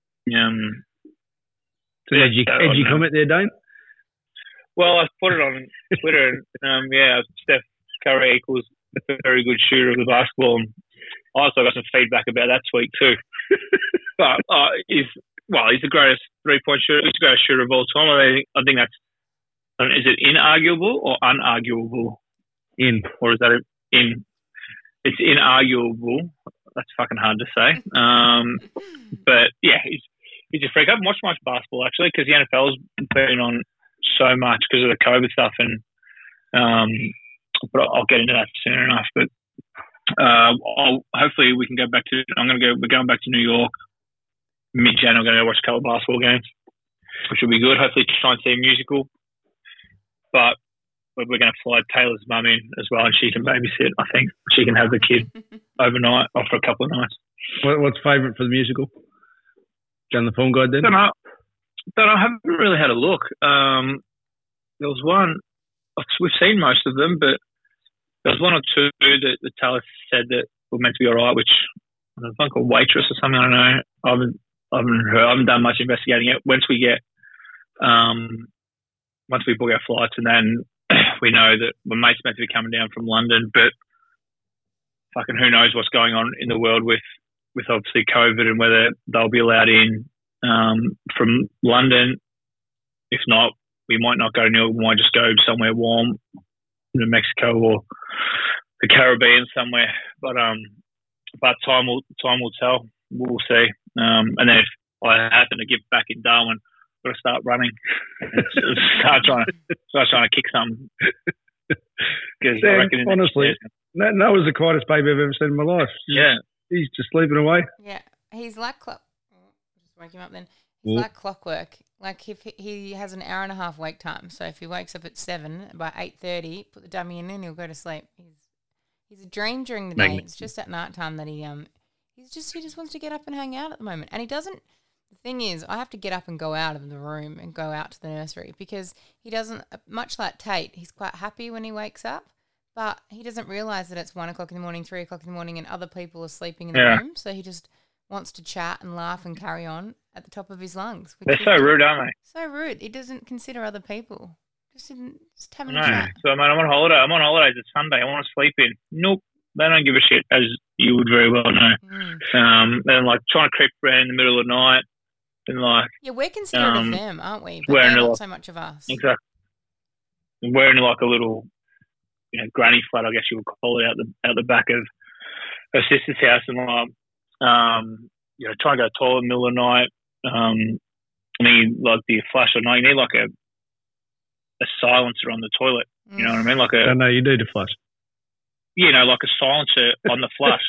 Speaker 4: So edgy comment there, Dane?
Speaker 5: Well, I put it on Twitter. Steph Curry equals a very good shooter of the basketball. And I also got some feedback about that tweet too. But he's the greatest 3-point shooter. He's the greatest shooter of all time. I think that's. Is it inarguable or unarguable? Or is that in? It's inarguable. That's fucking hard to say. But yeah, he's a freak. I haven't watched much basketball actually because the NFL's been on so much because of the COVID stuff, and but I'll get into that soon enough. But hopefully we can go back to. We're going back to New York mid-January. I'm going to go watch a couple of basketball games, which will be good. Hopefully try and see a musical. But we're going to fly Taylor's mum in as well, and she can babysit. I think she can have the kid overnight or for a couple of nights.
Speaker 4: What's favourite for the musical? Done the film guide then?
Speaker 5: Don't know. I haven't really had a look. there was one. We've seen most of them, but there was one or two that the Taylor said that were meant to be all right, which I don't know, like a waitress or something. I don't know. I haven't done much investigating it. Once we book our flights, and then we know that my mate's meant to be coming down from London, but fucking who knows what's going on in the world with obviously COVID and whether they'll be allowed in from London. If not, we might not go to New York. We might just go somewhere warm, New Mexico or the Caribbean somewhere. But time will tell. We'll see. And then if I happen to get back in Darwin, I've got to start running. start trying to kick something. Because I reckon
Speaker 4: honestly, that was the quietest baby I've ever seen in my life.
Speaker 5: Yeah.
Speaker 4: He's just sleeping away.
Speaker 6: Yeah. He's like just wake him up then. He's like clockwork. Like if he has an hour and a half wake time, so if he wakes up at 7, by 8:30, put the dummy in and he'll go to sleep. He's a dream during the day. It's just at night time that he just wants to get up and hang out at the moment. And he doesn't. The thing is, I have to get up and go out of the room and go out to the nursery because he doesn't. Much like Tate, he's quite happy when he wakes up, but he doesn't realise that it's 1 o'clock in the morning, 3 o'clock in the morning, and other people are sleeping in the room. So he just wants to chat and laugh and carry on at the top of his lungs.
Speaker 5: They're so rude, aren't they?
Speaker 6: So rude. He doesn't consider other people. Just having
Speaker 5: a
Speaker 6: chat.
Speaker 5: So I'm on holiday. I'm on holidays. It's Sunday. I want to sleep in. Nope. They don't give a shit, as you would very well know. And like trying to creep around in the middle of the night. And like,
Speaker 6: yeah, we're considerate of them, aren't we? But they're not so much of us.
Speaker 5: Exactly. We're in like a little, granny flat, I guess you would call it, out the back of her sister's house, and like, trying to go to the toilet in the middle of the night. I mean, like the flash at night, you need like a silencer on the toilet. You know what I mean? Like
Speaker 4: I know you do the flush.
Speaker 5: Like a silencer on the flush.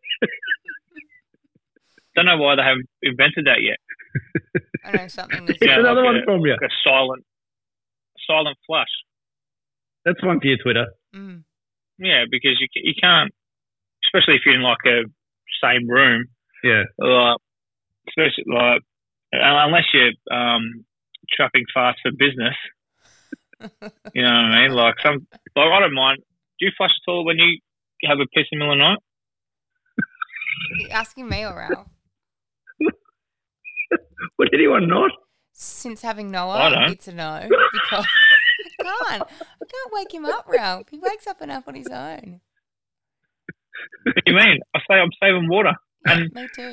Speaker 5: Don't know why they haven't invented that yet.
Speaker 6: I know something.
Speaker 4: It's another one from you.
Speaker 5: Like a silent flush.
Speaker 4: That's one for your Twitter.
Speaker 6: Mm.
Speaker 5: Yeah, because you can't, especially if you're in like a same room.
Speaker 4: Yeah.
Speaker 5: Especially like unless you're trapping fast for business. You know what I mean? Like I don't mind. Do you flush at all when you have a piss in the middle of the night?
Speaker 6: Are you asking me or Ralph?
Speaker 4: Would anyone not?
Speaker 6: Since having Noah, it's a no. Because I can't wake him up, Ralph. He wakes up enough on his own.
Speaker 5: What do you mean? I'm saving water. And
Speaker 6: me too.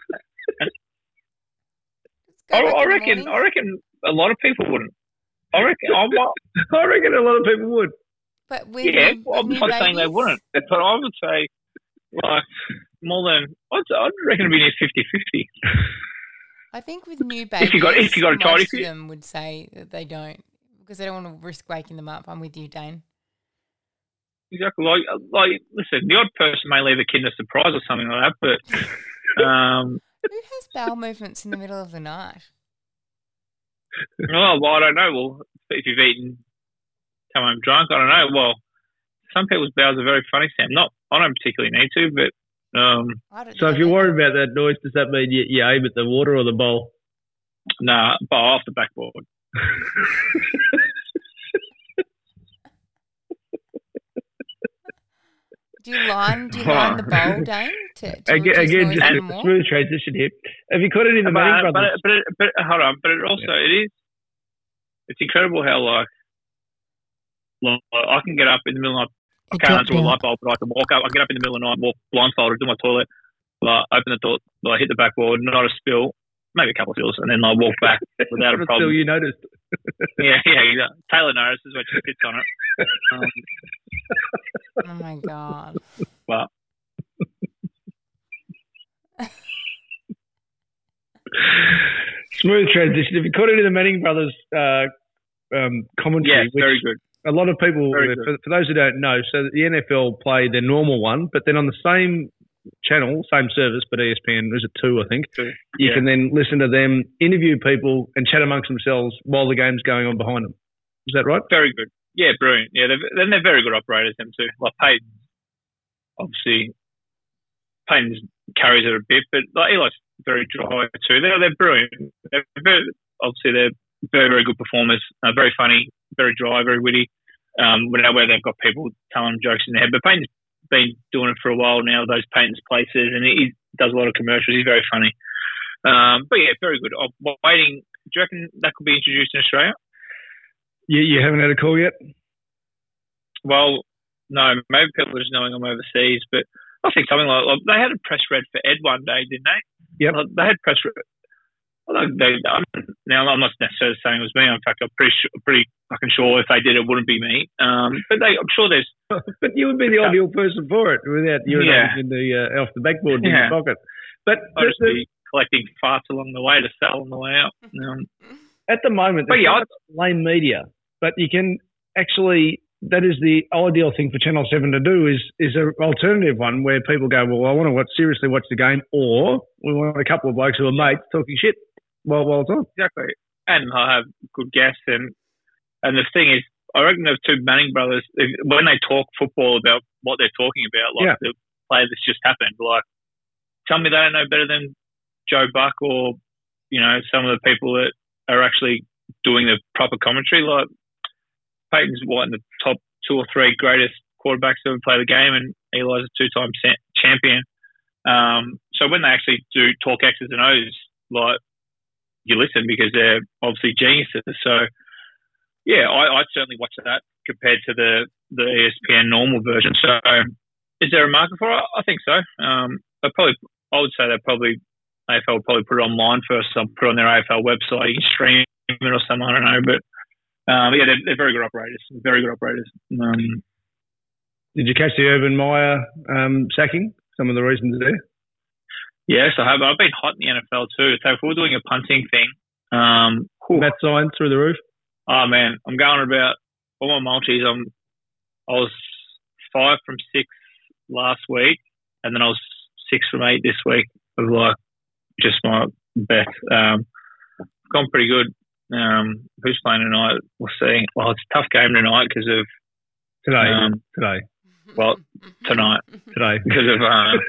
Speaker 5: I reckon a lot of people wouldn't. I reckon a lot of people would.
Speaker 6: But
Speaker 5: I'm not saying they wouldn't, but I would say like more than I'd reckon it'd be near 50-50.
Speaker 6: I think with new babies,
Speaker 5: if you got a child,
Speaker 6: most of them would say that they don't because they don't want to risk waking them up. I'm with you, Dane.
Speaker 5: Exactly. Like, listen, the odd person may leave a Kinder Surprise or something like that, but
Speaker 6: who has bowel movements in the middle of the night?
Speaker 5: Well, I don't know. Well, if you've eaten, come home drunk, I don't know. Well, some people's bowels are very funny, Sam. I don't particularly need to, but.
Speaker 4: So if you're worried about that noise, does that mean you aim at the water or the bowl?
Speaker 5: Nah, bowl off the backboard.
Speaker 6: Do you line the bowl, Dane?
Speaker 4: Again, just a smooth transition here. Have you caught it in the Manning Brothers?
Speaker 5: But hold on. But it's incredible how like I can get up in the middle of I can't answer a light bulb, but I can walk up. I get up in the middle of the night, walk blindfolded, do my toilet, open the door, hit the backboard, not a spill, maybe a couple of spills, and then I walk back without a problem.
Speaker 4: Still, you noticed.
Speaker 5: Yeah. Taylor notices when she sits on it.
Speaker 6: Oh my God.
Speaker 5: But
Speaker 4: smooth transition. Have you caught it in the Manning Brothers commentary?
Speaker 5: Yes, very good.
Speaker 4: A lot of people, for those who don't know, so the NFL play their normal one, but then on the same channel, same service, but ESPN, is it 2, I think?
Speaker 5: 2.
Speaker 4: You can then listen to them interview people and chat amongst themselves while the game's going on behind them. Is that right?
Speaker 5: Very good. Yeah, brilliant. Yeah, they're very good operators, them too. Like Peyton, obviously, Peyton carries it a bit, but like Eli's very dry too. They're brilliant. They're very, very, very good performers. Very funny, very dry, very witty. Where they've got people telling them jokes in their head. But Payton's been doing it for a while now, those Payton's Places, and he does a lot of commercials. He's very funny. But yeah, very good. I'm waiting. Do you reckon that could be introduced in Australia?
Speaker 4: You haven't had a call yet?
Speaker 5: Well, no. Maybe people are just knowing I'm overseas, but I think something like they had a press read for Ed one day, didn't they?
Speaker 4: Yep.
Speaker 5: They had press read. Now, I'm not necessarily saying it was me. In fact, I'm pretty fucking sure if they did, it wouldn't be me. But I'm sure there's.
Speaker 4: But you would be the ideal person for it without urinating in the off the backboard in your pocket. But
Speaker 5: I'd just be collecting farts along the way to sell on the way out.
Speaker 4: At the moment, there's lame media, but you can actually. That is the ideal thing for Channel 7 to do is an alternative one where people go, well, I want to seriously watch the game, or we want a couple of blokes who are mates talking shit while it's on.
Speaker 5: Exactly. And I have good guests. And the thing is, I reckon the two Manning brothers, when they talk football about what they're talking about, like the play that's just happened, like, tell me they don't know better than Joe Buck or, some of the people that are actually doing the proper commentary. Like, Payton's in the top 2 or 3 greatest quarterbacks to ever play the game, and Eli's a 2-time champion. So when they actually do talk X's and O's, like, you listen because they're obviously geniuses. So, yeah, I'd certainly watch that compared to the ESPN normal version. So, is there a market for it? I think so. I would say AFL would probably put it online first. I'll put it on their AFL website. You can stream it or something. I don't know, but. They're very good operators. Very good operators.
Speaker 4: Did you catch the Urban Meyer sacking? Some of the reasons there?
Speaker 5: Yes, I have. I've been hot in the NFL too. So if we're doing a punting thing,
Speaker 4: that sign through the roof.
Speaker 5: Oh man, I'm going about all my multis. I was 5 from 6 last week, and then I was 6 from 8 this week. Of like just my bet. Gone pretty good. Who's playing tonight? We'll see. Well, it's a tough game tonight because of
Speaker 4: today.
Speaker 5: Well, tonight because of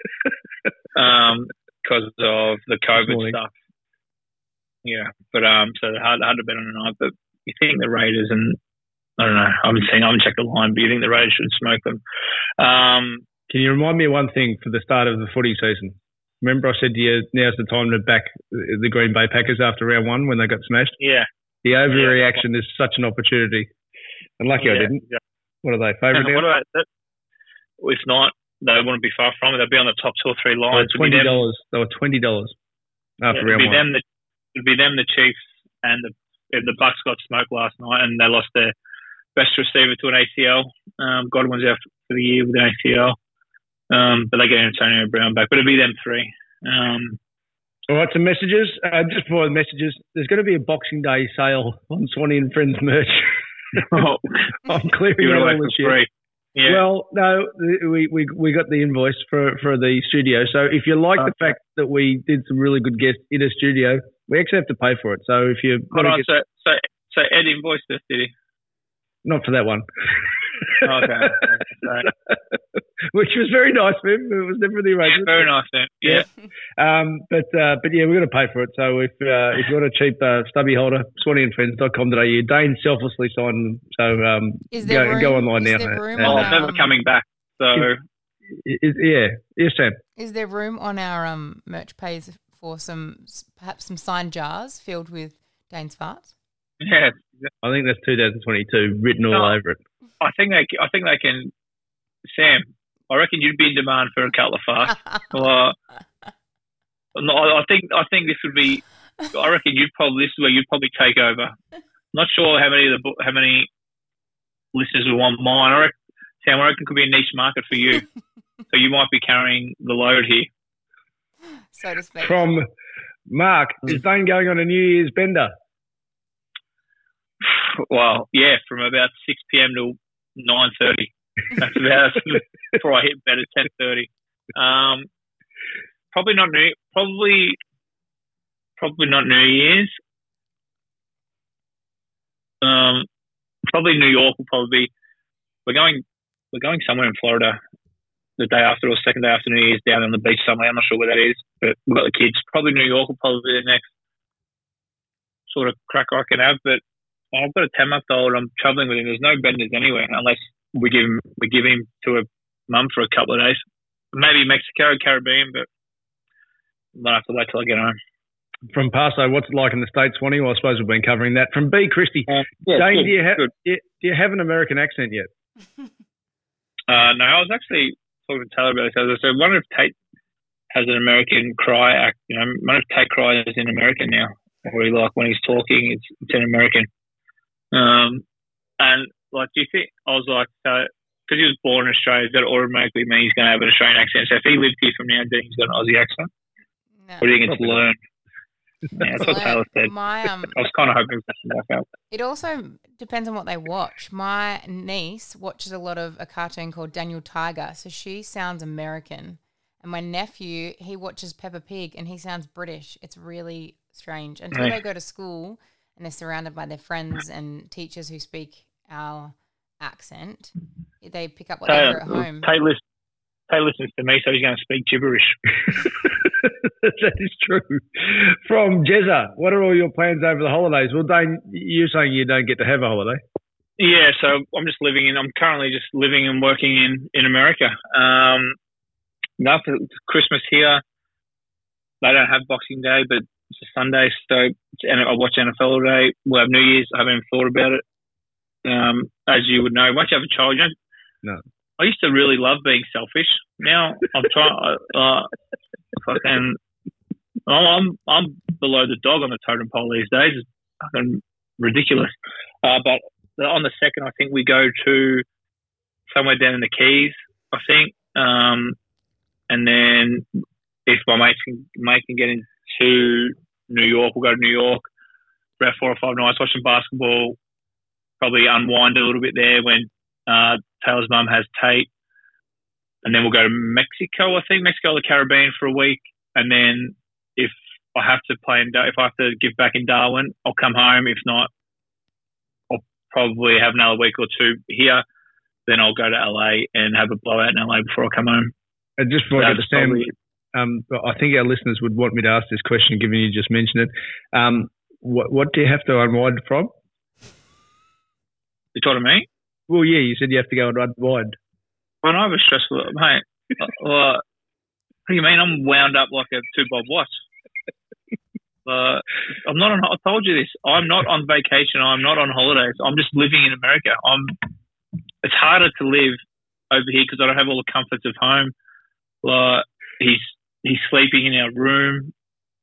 Speaker 5: the COVID stuff. Yeah, but so hard to bet on tonight. But you think the Raiders, and I don't know. I haven't checked the line, but you think the Raiders should smoke them?
Speaker 4: Can you remind me of one thing for the start of the footy season? Remember I said to you, now's the time to back the Green Bay Packers after round 1 when they got smashed?
Speaker 5: Yeah.
Speaker 4: The overreaction is such an opportunity. And lucky I didn't. Yeah. What are they, favourite now?
Speaker 5: What about that? If not, they wouldn't be far from it. They'd be on the top 2 or 3 lines.
Speaker 4: They were $20 after round 1.
Speaker 5: It'd be them, the Chiefs, and the Bucks got smoked last night, and they lost their best receiver to an ACL. Godwin's out for the year with an ACL. But they get Antonio Brown back. But it'll be them 3.
Speaker 4: All right, some messages. Just before the messages, there's going to be a Boxing Day sale on Swanee and Friends merch. I'm clearing that all the shit. Yeah. Well, no, we got the invoice for the studio. So if you like the fact that we did some really good guests in a studio, we actually have to pay for it. So if you
Speaker 5: so Ed invoiced us, did he?
Speaker 4: Not for that one.
Speaker 5: Okay.
Speaker 4: Which was very nice of him. It was never the arrangement.
Speaker 5: Yeah, very nice of him. Yeah.
Speaker 4: But yeah, we're going to pay for it. So if you want a cheap stubby holder, swaneeandfriends.com.au. Dane selflessly signed them. So go online now.
Speaker 5: I'm never coming back. So
Speaker 4: yes, Sam.
Speaker 6: Is there room on our merch page for perhaps some signed jars filled with Dane's farts?
Speaker 5: Yeah.
Speaker 4: I think that's 2022 written all over it.
Speaker 5: I think they can. Sam, I reckon you'd be in demand for a couple of farts. I think this would be. I reckon this is where you'd probably take over. Not sure how many listeners would want mine. Sam, I reckon it could be a niche market for you. So you might be carrying the load here.
Speaker 6: So to speak.
Speaker 4: From Mark, is Dane going on a New Year's bender?
Speaker 5: Well, yeah, from about 6 p.m. till 9:30. That's about before I hit bed at 10:30. Probably not New Year's. Probably New York will probably be. We're going somewhere in Florida the day after or second day after New Year's down on the beach somewhere. I'm not sure where that is, but we've got the kids. Probably New York will probably be the next sort of crack I can have, but I've got a 10-month-old. I'm travelling with him. There's no benders anywhere unless we give him to a mum for a couple of days. Maybe Mexico, Caribbean, but I might have to wait till I get home.
Speaker 4: From Paso, what's it like in the States, Swanee? Well, I suppose we've been covering that. From B. Christie,
Speaker 5: good,
Speaker 4: Dane, do you have an American accent yet?
Speaker 5: No, I was actually talking to Taylor about this. I wonder if Tate has an American cry act. I wonder if Tate cries in American now, or like when he's talking, it's in American. And like, do you think I was like, because he was born in Australia, that automatically means he's going to have an Australian accent. So if he lived here from now, do you think he's got an Aussie accent?
Speaker 6: No.
Speaker 5: Or do you think it's learned? Yeah, that's what Taylor said. I was kind of hoping that out.
Speaker 6: It also depends on what they watch. My niece watches a lot of a cartoon called Daniel Tiger, so she sounds American. And my nephew, he watches Peppa Pig, and he sounds British. It's really strange. Until they go to school and they're surrounded by their friends and teachers who speak our accent, they pick up what they hear at home.
Speaker 5: Tate listens to me, so he's going to speak gibberish.
Speaker 4: That is true. From Jezza, what are all your plans over the holidays? Well, Dane, you're saying you don't get to have a holiday.
Speaker 5: Yeah, so I'm currently just living and working in America. After Christmas here, they don't have Boxing Day, but it's a Sunday, so I watch NFL all day. We'll have New Year's. I haven't even thought about it. As you would know, once you have a child,
Speaker 4: No.
Speaker 5: I used to really love being selfish. Now I'm trying. I'm below the dog on the totem pole these days. It's fucking ridiculous. But on the second, I think we go to somewhere down in the Keys. I think, and then if my mate can get into New York, we'll go to New York for about 4 or 5 nights watching basketball. Probably unwind a little bit there when Taylor's mum has Tate, and then we'll go to Mexico. I think Mexico or the Caribbean for a week, and then if I have to give back in Darwin, I'll come home. If not, I'll probably have another week or 2 here. Then I'll go to LA and have a blowout in LA before I come home.
Speaker 4: And just before I get to Sam, I think our listeners would want me to ask this question, given you just mentioned it. What do you have to unwind from?
Speaker 5: You talking to me?
Speaker 4: Well, yeah, you said you have to go and unwind.
Speaker 5: Well, I was stressful, mate. What do you mean? I'm wound up like a 2-bob watch. I'm not on. I told you this. I'm not on vacation. I'm not on holidays. I'm just living in America. It's harder to live over here because I don't have all the comforts of home. He's sleeping in our room.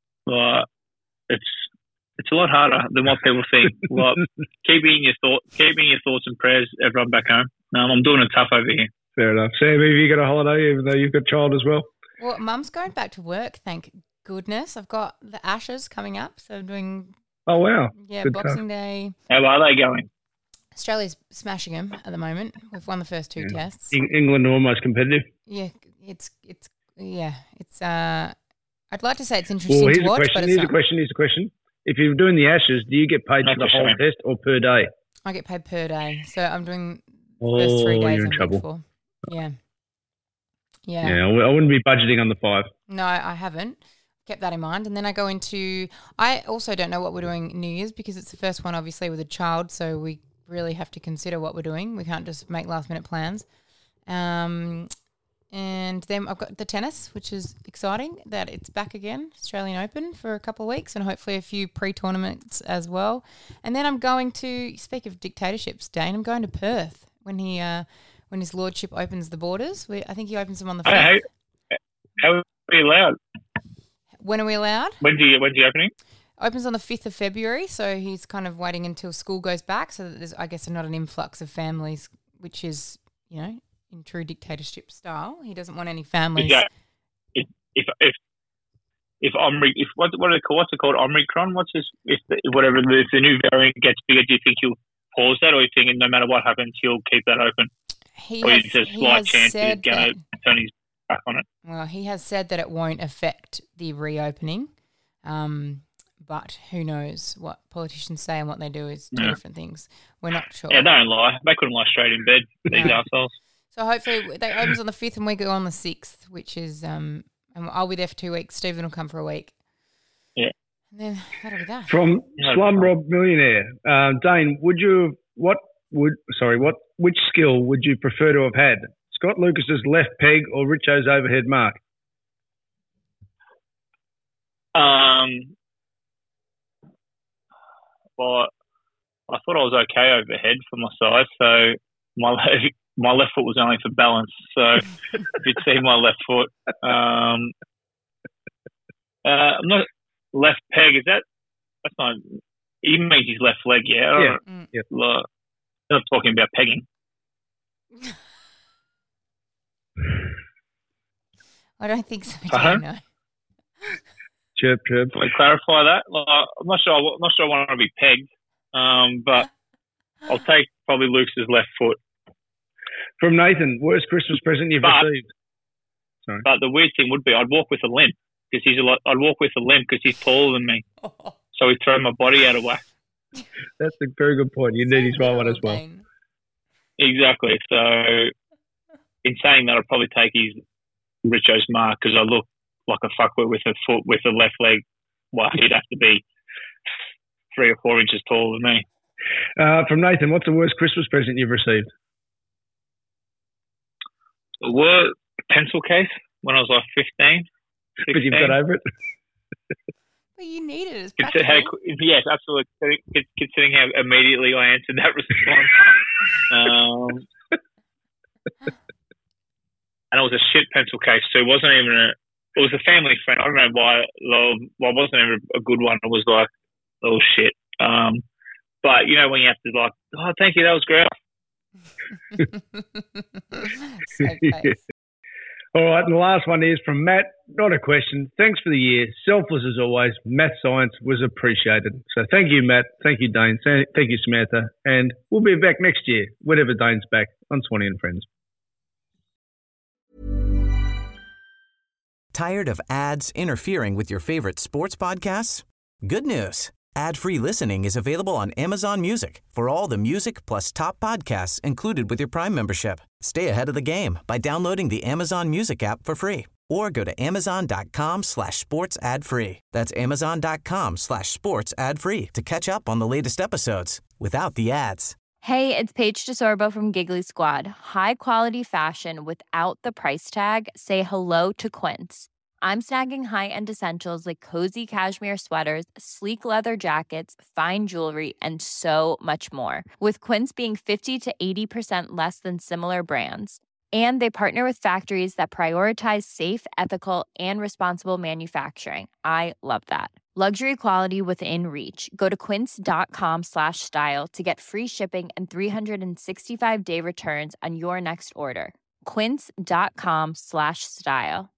Speaker 5: It's a lot harder than what people think. Keeping your thoughts and prayers, everyone back home. I'm doing it tough over here.
Speaker 4: Fair enough. Sam, have you got a holiday, even though you've got a child as well?
Speaker 6: Well, Mum's going back to work, thank goodness. I've got the Ashes coming up, so I'm doing...
Speaker 4: Oh, wow.
Speaker 6: Yeah,
Speaker 4: Good
Speaker 6: Boxing Day.
Speaker 5: How are they going?
Speaker 6: Australia's smashing them at the moment. We've won the first 2 tests.
Speaker 4: England are almost competitive.
Speaker 6: Yeah, it's. I'd like to say it's interesting to watch, but it's
Speaker 4: Here's a question. If you're doing the Ashes, do you get paid for the whole test or per day?
Speaker 6: I get paid per day, so I'm doing the first 3 days.
Speaker 4: You're in trouble.
Speaker 6: Yeah.
Speaker 4: Yeah, I wouldn't be budgeting on the 5.
Speaker 6: No, I haven't. Kept that in mind. And then I go into... I also don't know what we're doing New Year's because it's the first one, obviously, with a child, so we really have to consider what we're doing. We can't just make last-minute plans. And then I've got the tennis, which is exciting that it's back again, Australian Open, for a couple of weeks and hopefully a few pre-tournaments as well. And then I'm going to, speak of dictatorships, Dane, I'm going to Perth when his lordship opens the borders. I think he opens them on the 5th.
Speaker 5: How are we allowed?
Speaker 6: When are we allowed?
Speaker 5: When's the opening?
Speaker 6: Opens on the 5th of February, so he's kind of waiting until school goes back so that there's, I guess, not an influx of families, which is, in true dictatorship style. He doesn't want any families.
Speaker 5: Yeah. If what's it called? Omicron? If the new variant gets bigger, do you think he'll pause that, or you think no matter what happens, he'll keep that open?
Speaker 6: He has said that,
Speaker 5: turn his back on it.
Speaker 6: Well, he has said that it won't affect the reopening, but who knows what politicians say and what they do is 2 different things. We're not sure.
Speaker 5: Yeah, they don't lie. They couldn't lie straight in bed, these assholes.
Speaker 6: So hopefully they opens on the 5th and we go on the 6th, which is and I'll be there for 2 weeks. Stephen will come for a week.
Speaker 5: Yeah.
Speaker 6: And then that'll be that.
Speaker 4: From Slumrob Millionaire, Dane, which skill would you prefer to have had? Scott Lucas's left peg or Richo's overhead mark?
Speaker 5: Well, I thought I was okay overhead for my size, so my left foot was only for balance. So if you'd see my left foot, I'm not left peg. Is that's not? He means his left leg, yeah.
Speaker 4: Yeah.
Speaker 5: I'm not talking about pegging.
Speaker 6: I don't think so. No.
Speaker 4: Chirp.
Speaker 5: Can we clarify that? I'm not sure. I want to be pegged, but I'll take probably Luke's left foot.
Speaker 4: From Nathan, worst Christmas present you've received? Sorry.
Speaker 5: But the weird thing would be I'd walk with a limp because I'd walk with a limp because he's taller than me, so he'd throw my body out of whack.
Speaker 4: That's a very good point. You need his right one as well.
Speaker 5: Exactly. So in saying that, I'd probably take his Richo's mark because I look like a fuckwit with a foot with a left leg. Well, he'd have to be 3 or 4 inches taller than me.
Speaker 4: From Nathan, what's the worst Christmas present you've received?
Speaker 5: The pencil case when I was like 15. 16.
Speaker 4: But you've got over it?
Speaker 6: Well, you need it as
Speaker 5: practical. Yes, absolutely. Considering how immediately I answered that response. And it was a shit pencil case, so it wasn't even it was a family friend. I don't know why. Well, it wasn't even a good one. It was like, oh shit. But you know when you have to like, oh, thank you, that was great.
Speaker 4: All right, and the last one is from Matt. Not a question. Thanks for the year. Selfless as always. Math science was appreciated. So thank you, Matt. Thank you, Dane. Thank you, Samantha. And we'll be back next year, whenever Dane's back on Swanee and Friends.
Speaker 2: Tired of ads interfering with your favorite sports podcasts? Good news. Ad-free listening is available on Amazon Music for all the music plus top podcasts included with your Prime membership. Stay ahead of the game by downloading the Amazon Music app for free or go to amazon.com/sports ad free. That's amazon.com/sports ad free to catch up on the latest episodes without the ads.
Speaker 9: Hey, it's Paige DeSorbo from Giggly Squad. High quality fashion without the price tag. Say hello to Quince. I'm snagging high-end essentials like cozy cashmere sweaters, sleek leather jackets, fine jewelry, and so much more. With Quince being 50 to 80% less than similar brands. And they partner with factories that prioritize safe, ethical, and responsible manufacturing. I love that. Luxury quality within reach. Go to quince.com/style to get free shipping and 365-day returns on your next order. Quince.com/style.